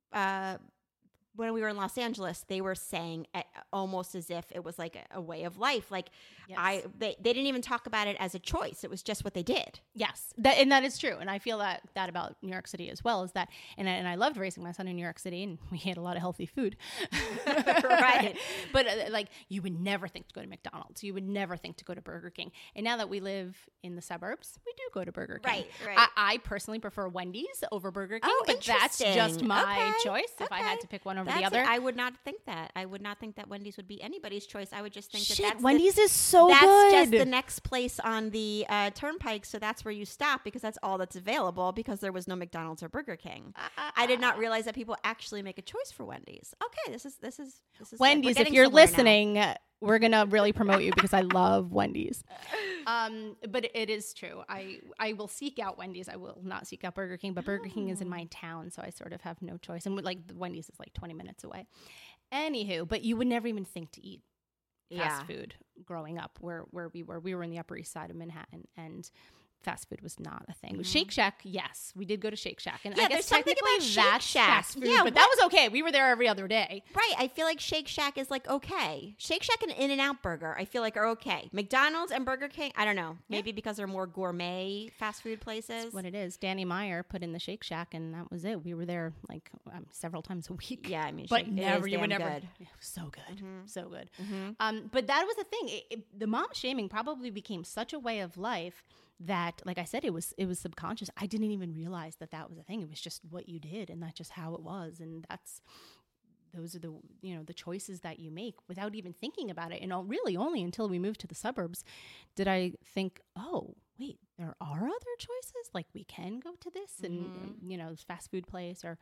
when we were in Los Angeles, they were saying almost as if it was like a way of life. Like they didn't even talk about it as a choice. It was just what they did. Yes, that is true. And I feel that about New York City as well, is that, and I loved raising my son in New York City, and we ate a lot of healthy food. Right. But like, you would never think to go to McDonald's. You would never think to go to Burger King. And now that we live in the suburbs, we do go to Burger King. Right. I personally prefer Wendy's over Burger King, Oh, but that's just my choice. If I had Okay. to pick one over That's the other. it. I would not think that. I would not think that Wendy's would be anybody's choice. I would just think that's Wendy's is so that's good. just the next place on the turnpike, so that's where you stop, because that's all that's available, because there was no McDonald's or Burger King. I did not realize that people actually make a choice for Wendy's. Okay, this is Wendy's, good. if you're listening, we're gonna really promote you, because I love Wendy's. But it is true. I will seek out Wendy's. I will not seek out Burger King, but Burger King is in my town, so I sort of have no choice. And like, Wendy's is like 20 minutes away. Anywho, but you would never even think to eat fast food growing up where we were. We were in the Upper East Side of Manhattan, and fast food was not a thing. Shake Shack, yes, we did go to Shake Shack, and I guess technically that's fast food, but that was okay. We were there every other day. Right. I feel like Shake Shack is like okay. Shake Shack and In-N-Out Burger, I feel like, are okay. McDonald's and Burger King, I don't know. Maybe because they're more gourmet fast food places. That's what it is. Danny Meyer put in the Shake Shack, and that was it. We were there like several times a week. Yeah, I mean, but never, you would never. Good. Yeah, so good, so good. But that was the thing. The mom shaming probably became such a way of life that, like I said, it was subconscious. I didn't even realize that was a thing. It was just what you did, and that's just how it was. And those are the choices that you make without even thinking about it. And really only until we moved to the suburbs did I think, oh, wait, there are other choices. Like, we can go to this and, this fast food place, or,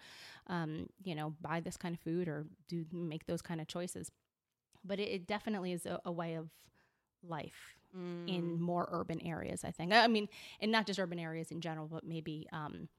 buy this kind of food, or make those kind of choices. But it definitely is a way of life in more urban areas, I think. I mean, and not just urban areas in general, but maybe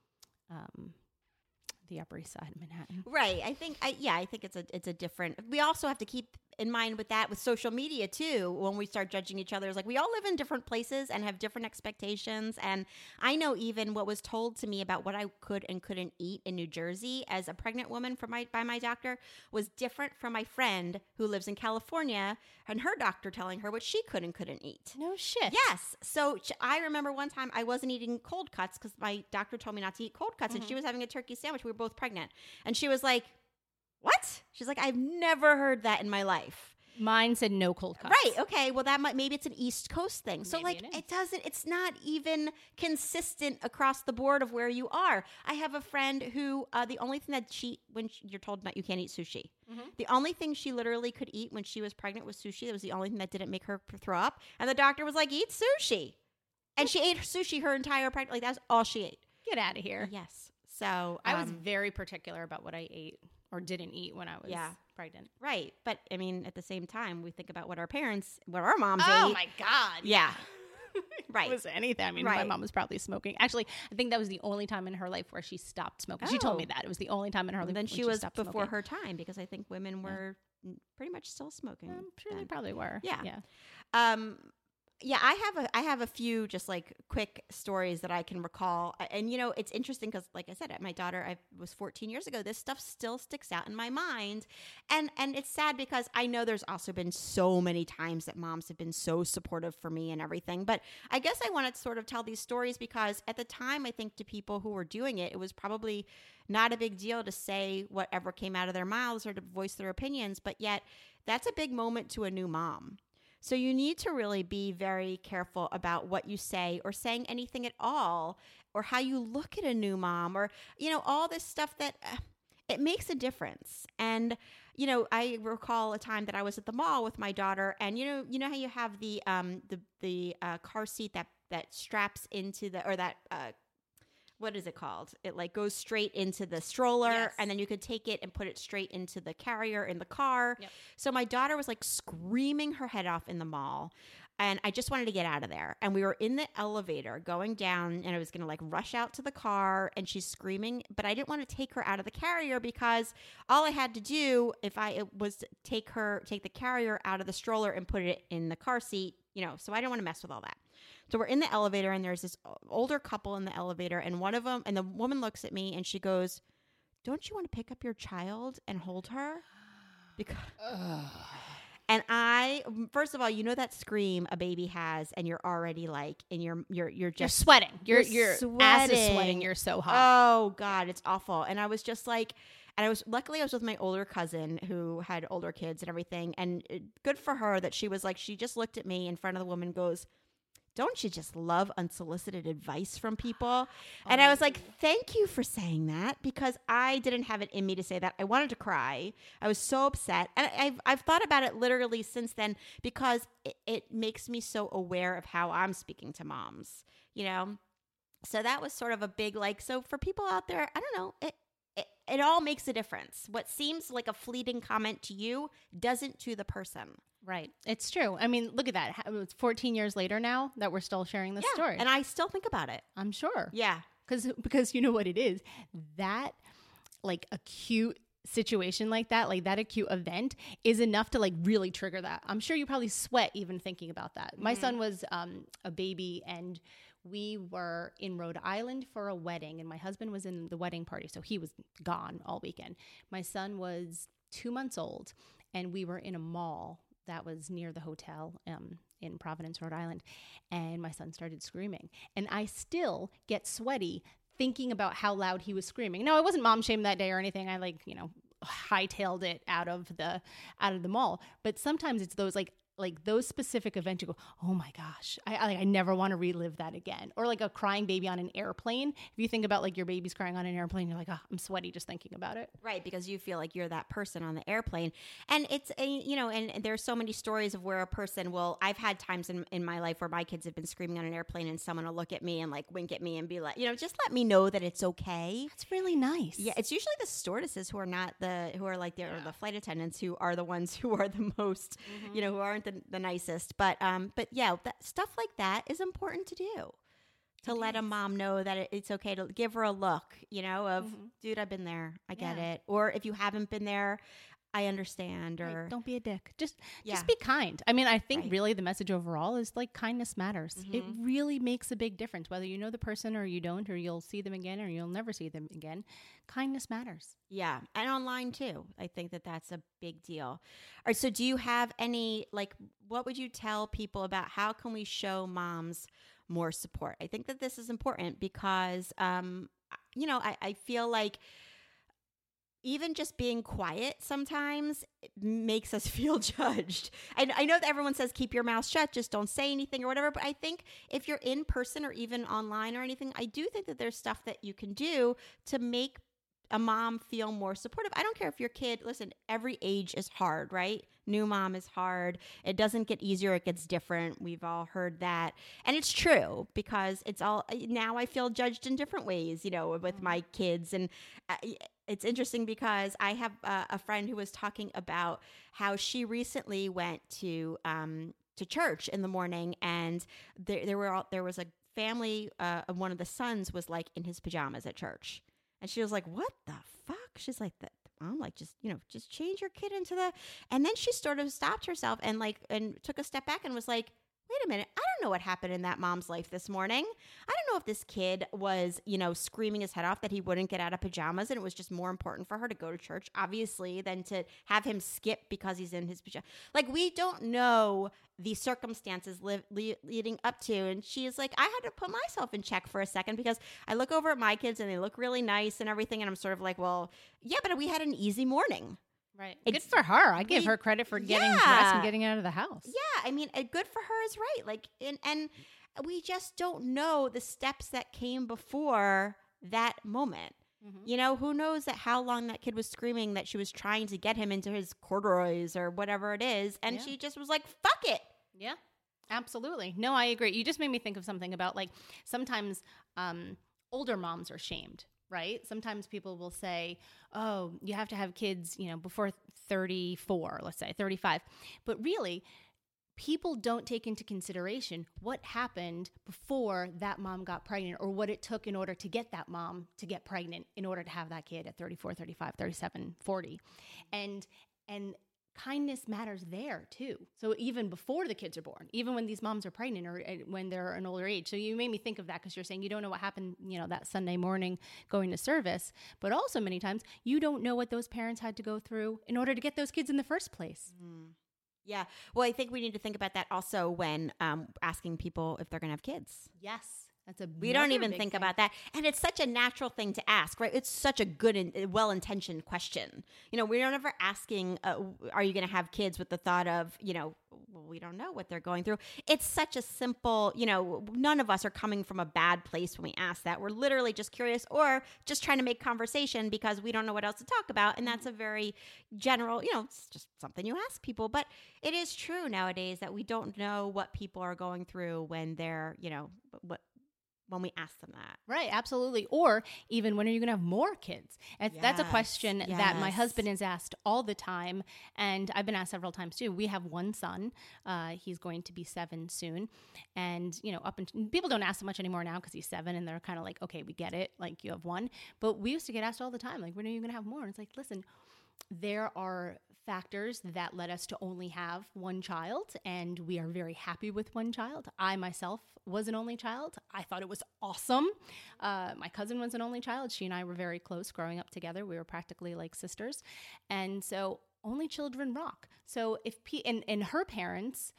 the Upper East Side of Manhattan. Right. I think it's a different. We also have to keep in mind with social media too, when we start judging each other. It's like, we all live in different places and have different expectations. And I know even what was told to me about what I could and couldn't eat in New Jersey as a pregnant woman by my doctor was different from my friend who lives in California, and her doctor telling her what she could and couldn't eat. No shit. Yes. So I remember one time I wasn't eating cold cuts because my doctor told me not to eat cold cuts, and she was having a turkey sandwich. We were both pregnant, and she was like, "What?" She's like, "I've never heard that in my life." Mine said no cold cuts. Right. Okay. Well, maybe it's an East Coast thing. So maybe it's not even consistent across the board of where you are. I have a friend who, the only thing that you're told you can't eat sushi. The only thing she literally could eat when she was pregnant was sushi. That was the only thing that didn't make her throw up. And the doctor was like, eat sushi. And she ate sushi her entire pregnancy. Like, that's all she ate. Get out of here. Yes. So I was very particular about what I ate or didn't eat when I was pregnant. Right. But I mean, at the same time, we think about what our moms ate. Oh my God. Yeah. Right. It was anything. I mean, my mom was probably smoking. Actually, I think that was the only time in her life where she stopped smoking. She told me that. It was the only time in her life. Then she was stopped before smoking. her time, because I think women were pretty much still smoking. I'm sure they probably were. Yeah. I have a few just like quick stories that I can recall. And, it's interesting because, like I said, my daughter, I was 14 years ago. This stuff still sticks out in my mind. And it's sad because I know there's also been so many times that moms have been so supportive for me and everything. But I guess I wanted to sort of tell these stories because at the time, I think to people who were doing it, it was probably not a big deal to say whatever came out of their mouths or to voice their opinions. But yet that's a big moment to a new mom. So you need to really be very careful about what you say or saying anything at all, or how you look at a new mom, or, all this stuff that it makes a difference. And, I recall a time that I was at the mall with my daughter, and, you know how you have the car seat that straps into what is it called? It like goes straight into the stroller, Yes. and then you could take it and put it straight into the carrier in the car. Yep. So my daughter was like screaming her head off in the mall. And I just wanted to get out of there. And we were in the elevator going down, and I was going to like rush out to the car, and she's screaming, but I didn't want to take her out of the carrier because all I had to do was take the carrier out of the stroller and put it in the car seat, so I didn't want to mess with all that. So we're in the elevator, and there's this older couple in the elevator, and the woman looks at me and she goes, "Don't you want to pick up your child and hold her?" Because and first of all, that scream a baby has, and you're already like, and you're just sweating. Your sweating. ass is sweating. You're so hot. Oh God, it's awful. And I was just like, luckily I was with my older cousin who had older kids and everything. And good for her that she was like, she just looked at me in front of the woman, goes, "Don't you just love unsolicited advice from people?" And I was like, thank you for saying that, because I didn't have it in me to say that. I wanted to cry. I was so upset. And I've thought about it literally since then, because it makes me so aware of how I'm speaking to moms, So that was sort of a big, so for people out there, I don't know, it all makes a difference. What seems like a fleeting comment to you doesn't to the person. Right. It's true. I mean, look at that. It's 14 years later now that we're still sharing this story. And I still think about it. I'm sure. Yeah. Because you know what it is? That acute situation like that acute event is enough to really trigger that. I'm sure you probably sweat even thinking about that. Mm-hmm. My son was a baby, and we were in Rhode Island for a wedding, and my husband was in the wedding party, so he was gone all weekend. My son was 2 months old, and we were in a mall that was near the hotel in Providence, Rhode Island, and my son started screaming. And I still get sweaty thinking about how loud he was screaming. No, I wasn't mom shamed that day or anything. I hightailed it out of the mall. But sometimes it's those those specific events, you go, oh my gosh, I never want to relive that again. Or like a crying baby on an airplane. If you think about your baby's crying on an airplane, you're like, oh, I'm sweaty just thinking about it. Right, because you feel like you're that person on the airplane. And it's, and there's so many stories of where a person I've had times in my life where my kids have been screaming on an airplane, and someone will look at me and wink at me and be like, just let me know that it's okay. That's really nice. Yeah, it's usually the stewardesses who are the flight attendants who are the ones who are the most, who aren't the nicest, but yeah, stuff like that is important to do, to let a mom know that it's okay to give her a look, of dude, I've been there, I get it. Or if you haven't been there, I understand. Or right. Don't be a dick. Just be kind. I mean, I think really the message overall is kindness matters. Mm-hmm. It really makes a big difference, whether you know the person or you don't, or you'll see them again or you'll never see them again. Kindness matters. Yeah. And online too. I think that's a big deal. All right. So do you have any, what would you tell people about how can we show moms more support? I think that this is important because, I feel like even just being quiet sometimes makes us feel judged. I know that everyone says keep your mouth shut, just don't say anything or whatever. But I think if you're in person or even online or anything, I do think that there's stuff that you can do to make a mom feel more supportive. I don't care if your kid, listen, every age is hard, right? New mom is hard. It doesn't get easier. It gets different. We've all heard that. And it's true because now I feel judged in different ways, with my kids. And it's interesting because I have a friend who was talking about how she recently went to church in the morning, and there was a family, one of the sons was in his pajamas at church. And she was like, what the fuck? She's like, I'm like, just change your kid into the, and then she sort of stopped herself and took a step back and was like, wait a minute, I don't know what happened in that mom's life this morning. I don't know if this kid was, screaming his head off that he wouldn't get out of pajamas, and it was just more important for her to go to church, obviously, than to have him skip because he's in his pajamas. We don't know the circumstances leading up to. And she's like, I had to put myself in check for a second because I look over at my kids and they look really nice and everything. And I'm sort of like, well, yeah, but we had an easy morning. Right. Good for her. I give her credit for getting dressed and getting out of the house. Yeah. I mean, good for her is right. And we just don't know the steps that came before that moment. Mm-hmm. Who knows how long that kid was screaming that she was trying to get him into his corduroys or whatever it is. And she just was like, fuck it. Yeah, absolutely. No, I agree. You just made me think of something about sometimes older moms are shamed, right? Sometimes people will say, oh, you have to have kids, before 34, let's say 35. But really, people don't take into consideration what happened before that mom got pregnant, or what it took in order to get that mom to get pregnant in order to have that kid at 34, 35, 37, 40. And kindness matters there too. So even before the kids are born, even when these moms are pregnant or when they're an older age. So you made me think of that because you're saying you don't know what happened, that Sunday morning going to service, but also many times you don't know what those parents had to go through in order to get those kids in the first place. Mm. Yeah. Well, I think we need to think about that also when asking people if they're going to have kids. Yes. We don't even think about that. And it's such a natural thing to ask, right? It's such a good and well-intentioned question. We're never asking, are you going to have kids with the thought of, well, we don't know what they're going through. It's such a simple, none of us are coming from a bad place when we ask that. We're literally just curious or just trying to make conversation because we don't know what else to talk about. And that's a very general, it's just something you ask people. But it is true nowadays that we don't know what people are going through when they're, when we ask them that. Right, absolutely. Or even when are you going to have more kids? That's a question that my husband is asked all the time. And I've been asked several times too. We have one son. He's going to be 7 soon. And, people don't ask so much anymore now because he's 7 and they're kind of like, okay, we get it. Like you have one. But we used to get asked all the time, like, when are you going to have more? And it's like, listen, there are factors that led us to only have one child, and we are very happy with one child. I myself was an only child. I thought it was awesome. My cousin was an only child. She and I were very close growing up together. We were practically like sisters. And so only children rock. So and her parents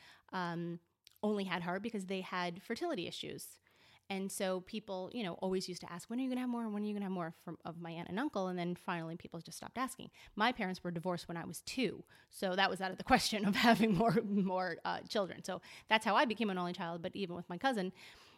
only had her because they had fertility issues. And so people, always used to ask, when are you going to have more? When are you going to have more of my aunt and uncle? And then finally people just stopped asking. My parents were divorced when I was 2. So that was out of the question of having more children. So that's how I became an only child. But even with my cousin,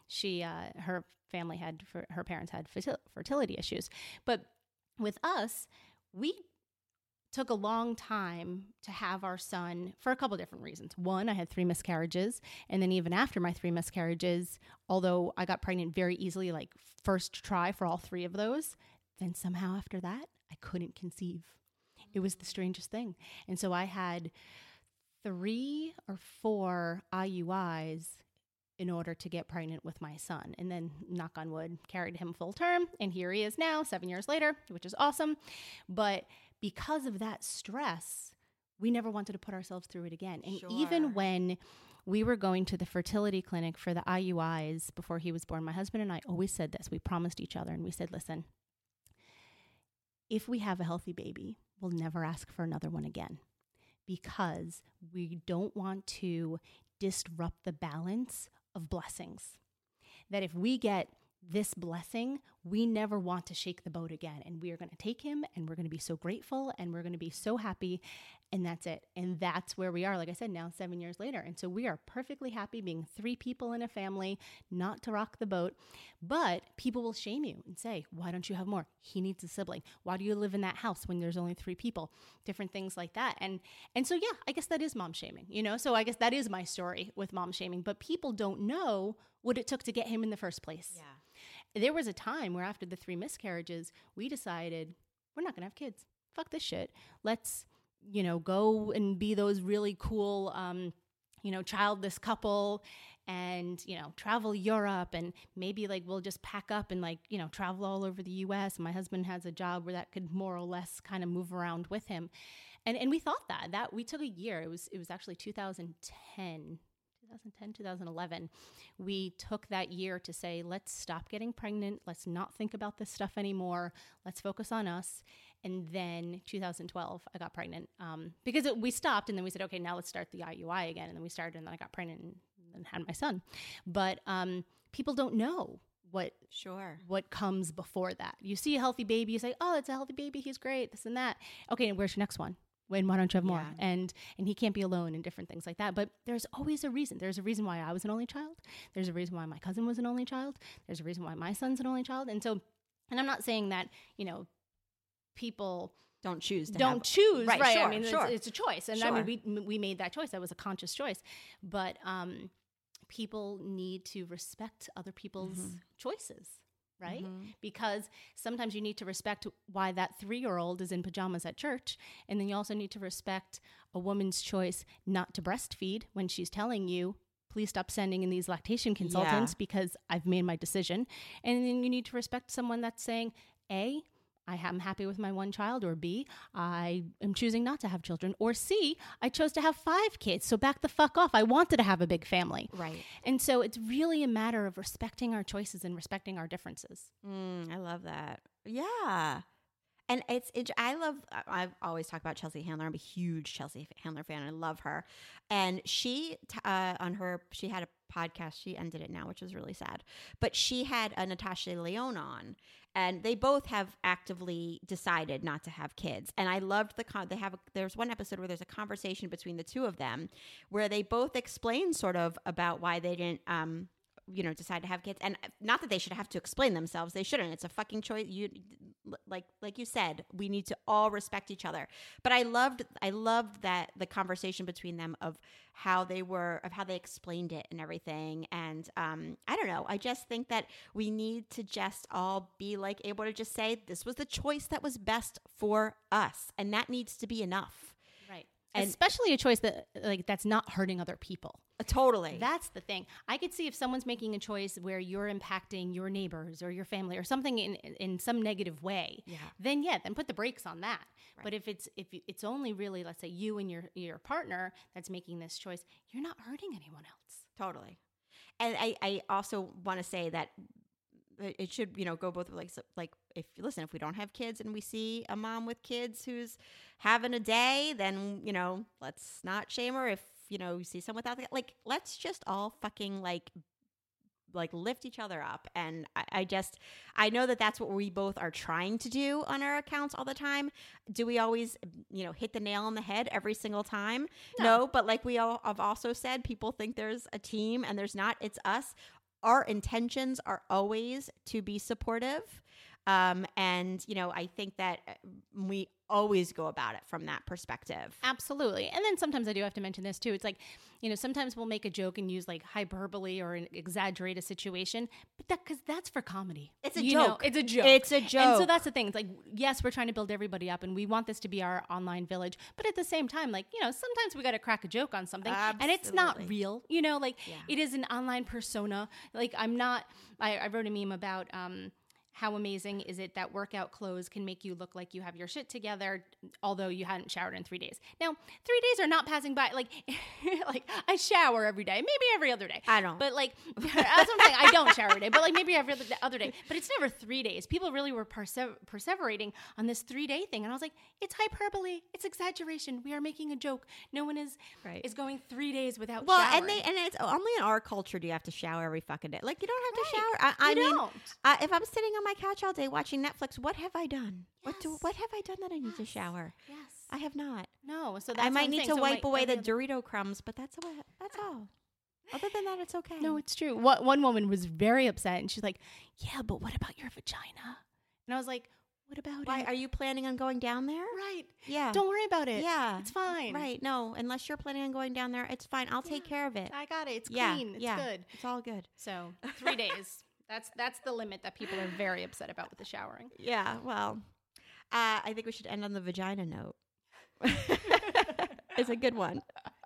her parents had fertility issues. But with us, we took a long time to have our son for a couple different reasons. One, I had 3 miscarriages. And then even after my 3 miscarriages, although I got pregnant very easily, like first try for all 3 of those, then somehow after that, I couldn't conceive. It was the strangest thing. And so I had 3 or 4 IUIs in order to get pregnant with my son. And then, knock on wood, carried him full term. And here he is now, 7 years later, which is awesome. But because of that stress, we never wanted to put ourselves through it again. And even when we were going to the fertility clinic for the IUIs before he was born, my husband and I always said this. We promised each other and we said, listen, if we have a healthy baby, we'll never ask for another one again, because we don't want to disrupt the balance of blessings. That if we get this blessing, we never want to shake the boat again. And we are going to take him and we're going to be so grateful and we're going to be so happy. And that's it. And that's where we are, like I said, now 7 years later. And so we are perfectly happy being 3 people in a family, not to rock the boat. But people will shame you and say, why don't you have more? He needs a sibling. Why do you live in that house when there's only 3 people? Different things like that. And so, yeah, I guess that is mom shaming, So I guess that is my story with mom shaming. But people don't know what it took to get him in the first place. Yeah. There was a time where after the 3 miscarriages, we decided we're not going to have kids. Fuck this shit. Let's, go and be those really cool, childless couple and, travel Europe, and maybe like we'll just pack up and travel all over the US. My husband has a job where that could more or less kind of move around with him. And we thought that we took a year. It was actually 2010, 2011, we took that year to say, let's stop getting pregnant. Let's not think about this stuff anymore. Let's focus on us. And then 2012, I got pregnant because we stopped, and then we said, okay, now let's start the IUI again. And then we started, and then I got pregnant and had my son. But people don't know what comes before that. You see a healthy baby, you say, oh, it's a healthy baby. He's great, this and that. Okay, and where's your next one? Why don't you have more? Yeah. And he can't be alone and different things like that. But there's always a reason. There's a reason why I was an only child. There's a reason why my cousin was an only child. There's a reason why my son's an only child. And I'm not saying that, people don't choose. Right. Sure, I mean, it's a choice. And I mean, we made that choice. That was a conscious choice. But people need to respect other people's choices. right? Because sometimes you need to respect why that 3-year-old is in pajamas at church. And then you also need to respect a woman's choice not to breastfeed when she's telling you, please stop sending in these lactation consultants because I've made my decision. And then you need to respect someone that's saying, A, I am happy with my one child, or B, I am choosing not to have children, or C, I chose to have 5 kids. So back the fuck off. I wanted to have a big family. Right. And so it's really a matter of respecting our choices and respecting our differences. I love that. Yeah. And I've always talked about Chelsea Handler. I'm a huge Chelsea Handler fan. I love her. And she had a podcast. She ended it now, which is really sad. But she had Natasha Lyonne on, and they both have actively decided not to have kids. And I loved there's one episode where there's a conversation between the two of them where they both explain sort of about why they didn't decide to have kids. And not that they should have to explain themselves. They shouldn't. It's a fucking choice. Like you said, we need to all respect each other. But I loved that the conversation between them of how they explained it and everything. And I don't know. I just think that we need to just all be like able to just say this was the choice that was best for us, and that needs to be enough. Right. And especially a choice that's not hurting other people. Totally. That's the thing. I could see if someone's making a choice where you're impacting your neighbors or your family or something in some negative way, then put the brakes on that. Right. But if it's only really, let's say, you and your partner that's making this choice, you're not hurting anyone else. Totally. And I also want to say that it should, go both ways. Like if we don't have kids and we see a mom with kids who's having a day, then, let's not shame her. If, you see someone without let's just all fucking like lift each other up. And I know that that's what we both are trying to do on our accounts all the time. Do we always, hit the nail on the head every single time? No, but like we all have also said, people think there's a team and there's not. It's us. Our intentions are always to be supportive. And, I think that we always go about it from that perspective. Absolutely. And then sometimes I do have to mention this too. It's like, sometimes we'll make a joke and use like hyperbole or exaggerate a situation, but because that's for comedy. It's a joke. It's a joke. It's a joke. And so that's the thing. It's like, yes, we're trying to build everybody up and we want this to be our online village, but at the same time, sometimes we got to crack a joke on something. Absolutely. And it's not real, it is an online persona. Like I wrote a meme about, how amazing is it that workout clothes can make you look like you have your shit together, although you hadn't showered in 3 days. Now, 3 days are not passing by. Like I shower every day, maybe every other day. I don't. But that's what I'm saying. I don't shower every day, but maybe every other day. But it's never 3 days. People really were perseverating on this 3-day thing. And I was like, it's hyperbole. It's exaggeration. We are making a joke. No one is going 3 days without showering. And it's only in our culture do you have to shower every fucking day. Like, you don't have to shower. I mean, if I'm sitting on my couch all day watching Netflix, what have I done? Yes. What have I done that I need to shower? Yes. I have not. No. So that's I might need to wipe away the other... Dorito crumbs, but that's all. Other than that, it's okay. No, it's true. One woman was very upset and she's like, yeah, but what about your vagina? And I was like, what about Why, it? are you planning on going down there? Right. Yeah. Don't worry about it. Yeah. It's fine. Right. No, unless you're planning on going down there, it's fine. I'll take care of it. I got it. It's clean. It's good. It's all good. So 3 days. That's the limit that people are very upset about with the showering. Yeah. Well, I think we should end on the vagina note. It's a good one.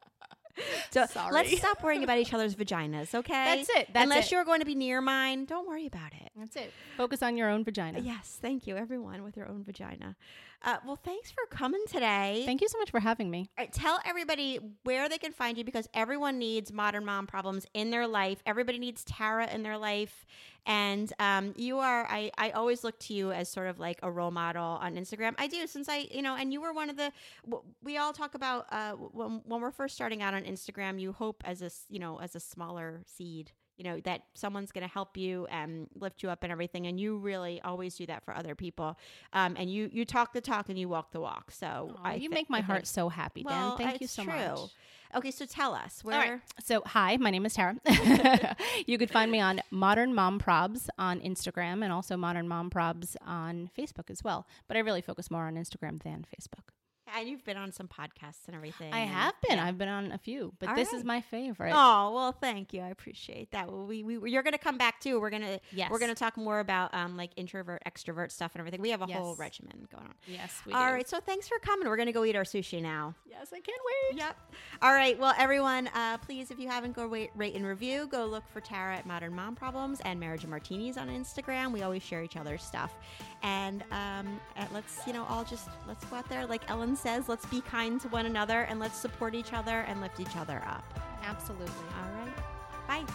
So let's stop worrying about each other's vaginas, okay? That's it. Unless you're going to be near mine, don't worry about it. That's it. Focus on your own vagina. Yes, thank you, everyone with your own vagina. Well, thanks for coming today. Thank you so much for having me. All right, tell everybody where they can find you, because everyone needs Modern Mom Problems in their life. Everybody needs Tara in their life. And you are, I always look to you as sort of like a role model on Instagram. I do, since and you were one of the, we all talk about when we're first starting out on Instagram, you hope as a smaller seed, that someone's going to help you and lift you up and everything. And you really always do that for other people. And you talk the talk and you walk the walk. So you make my heart so happy, Dan. Thank you so much. Okay, so tell us where. All right. So, hi, my name is Tara. You could find me on Modern Mom Probs on Instagram and also Modern Mom Probs on Facebook as well. But I really focus more on Instagram than Facebook. And you've been on some podcasts and everything. I have been. Yeah. I've been on a few, but this is my favorite. Oh, well, thank you. I appreciate that. Well, you're going to come back too. We're going to talk more about like introvert, extrovert stuff and everything. We have a whole regimen going on. Yes, we do. All right. So thanks for coming. We're going to go eat our sushi now. Yes, I can't wait. Yep. All right. Well, everyone, please, if you haven't, go rate and review. Go look for Tara at Modern Mom Problems and Marriage and Martinis on Instagram. We always share each other's stuff. And let's go out there. Like Ellen says, let's be kind to one another and let's support each other and lift each other up. Absolutely. All right. Bye.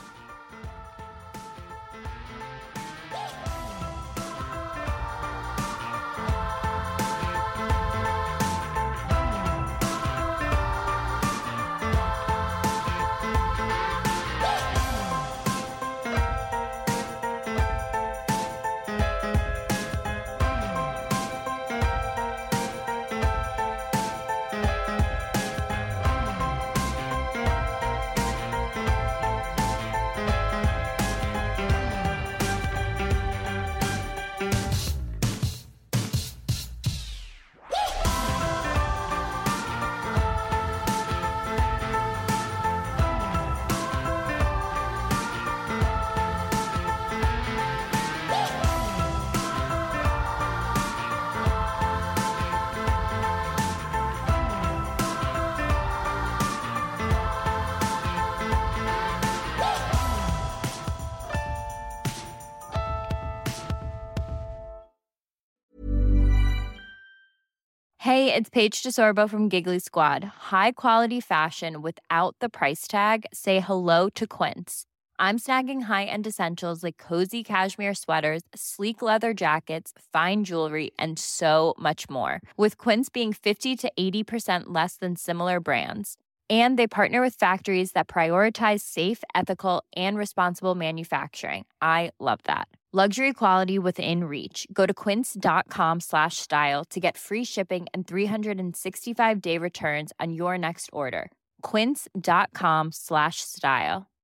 Hey, it's Paige DeSorbo from Giggly Squad. High quality fashion without the price tag. Say hello to Quince. I'm snagging high-end essentials like cozy cashmere sweaters, sleek leather jackets, fine jewelry, and so much more. With Quince being 50 to 80% less than similar brands. And they partner with factories that prioritize safe, ethical, and responsible manufacturing. I love that. Luxury quality within reach. Go to quince.com/style to get free shipping and 365-day returns on your next order. Quince.com/style.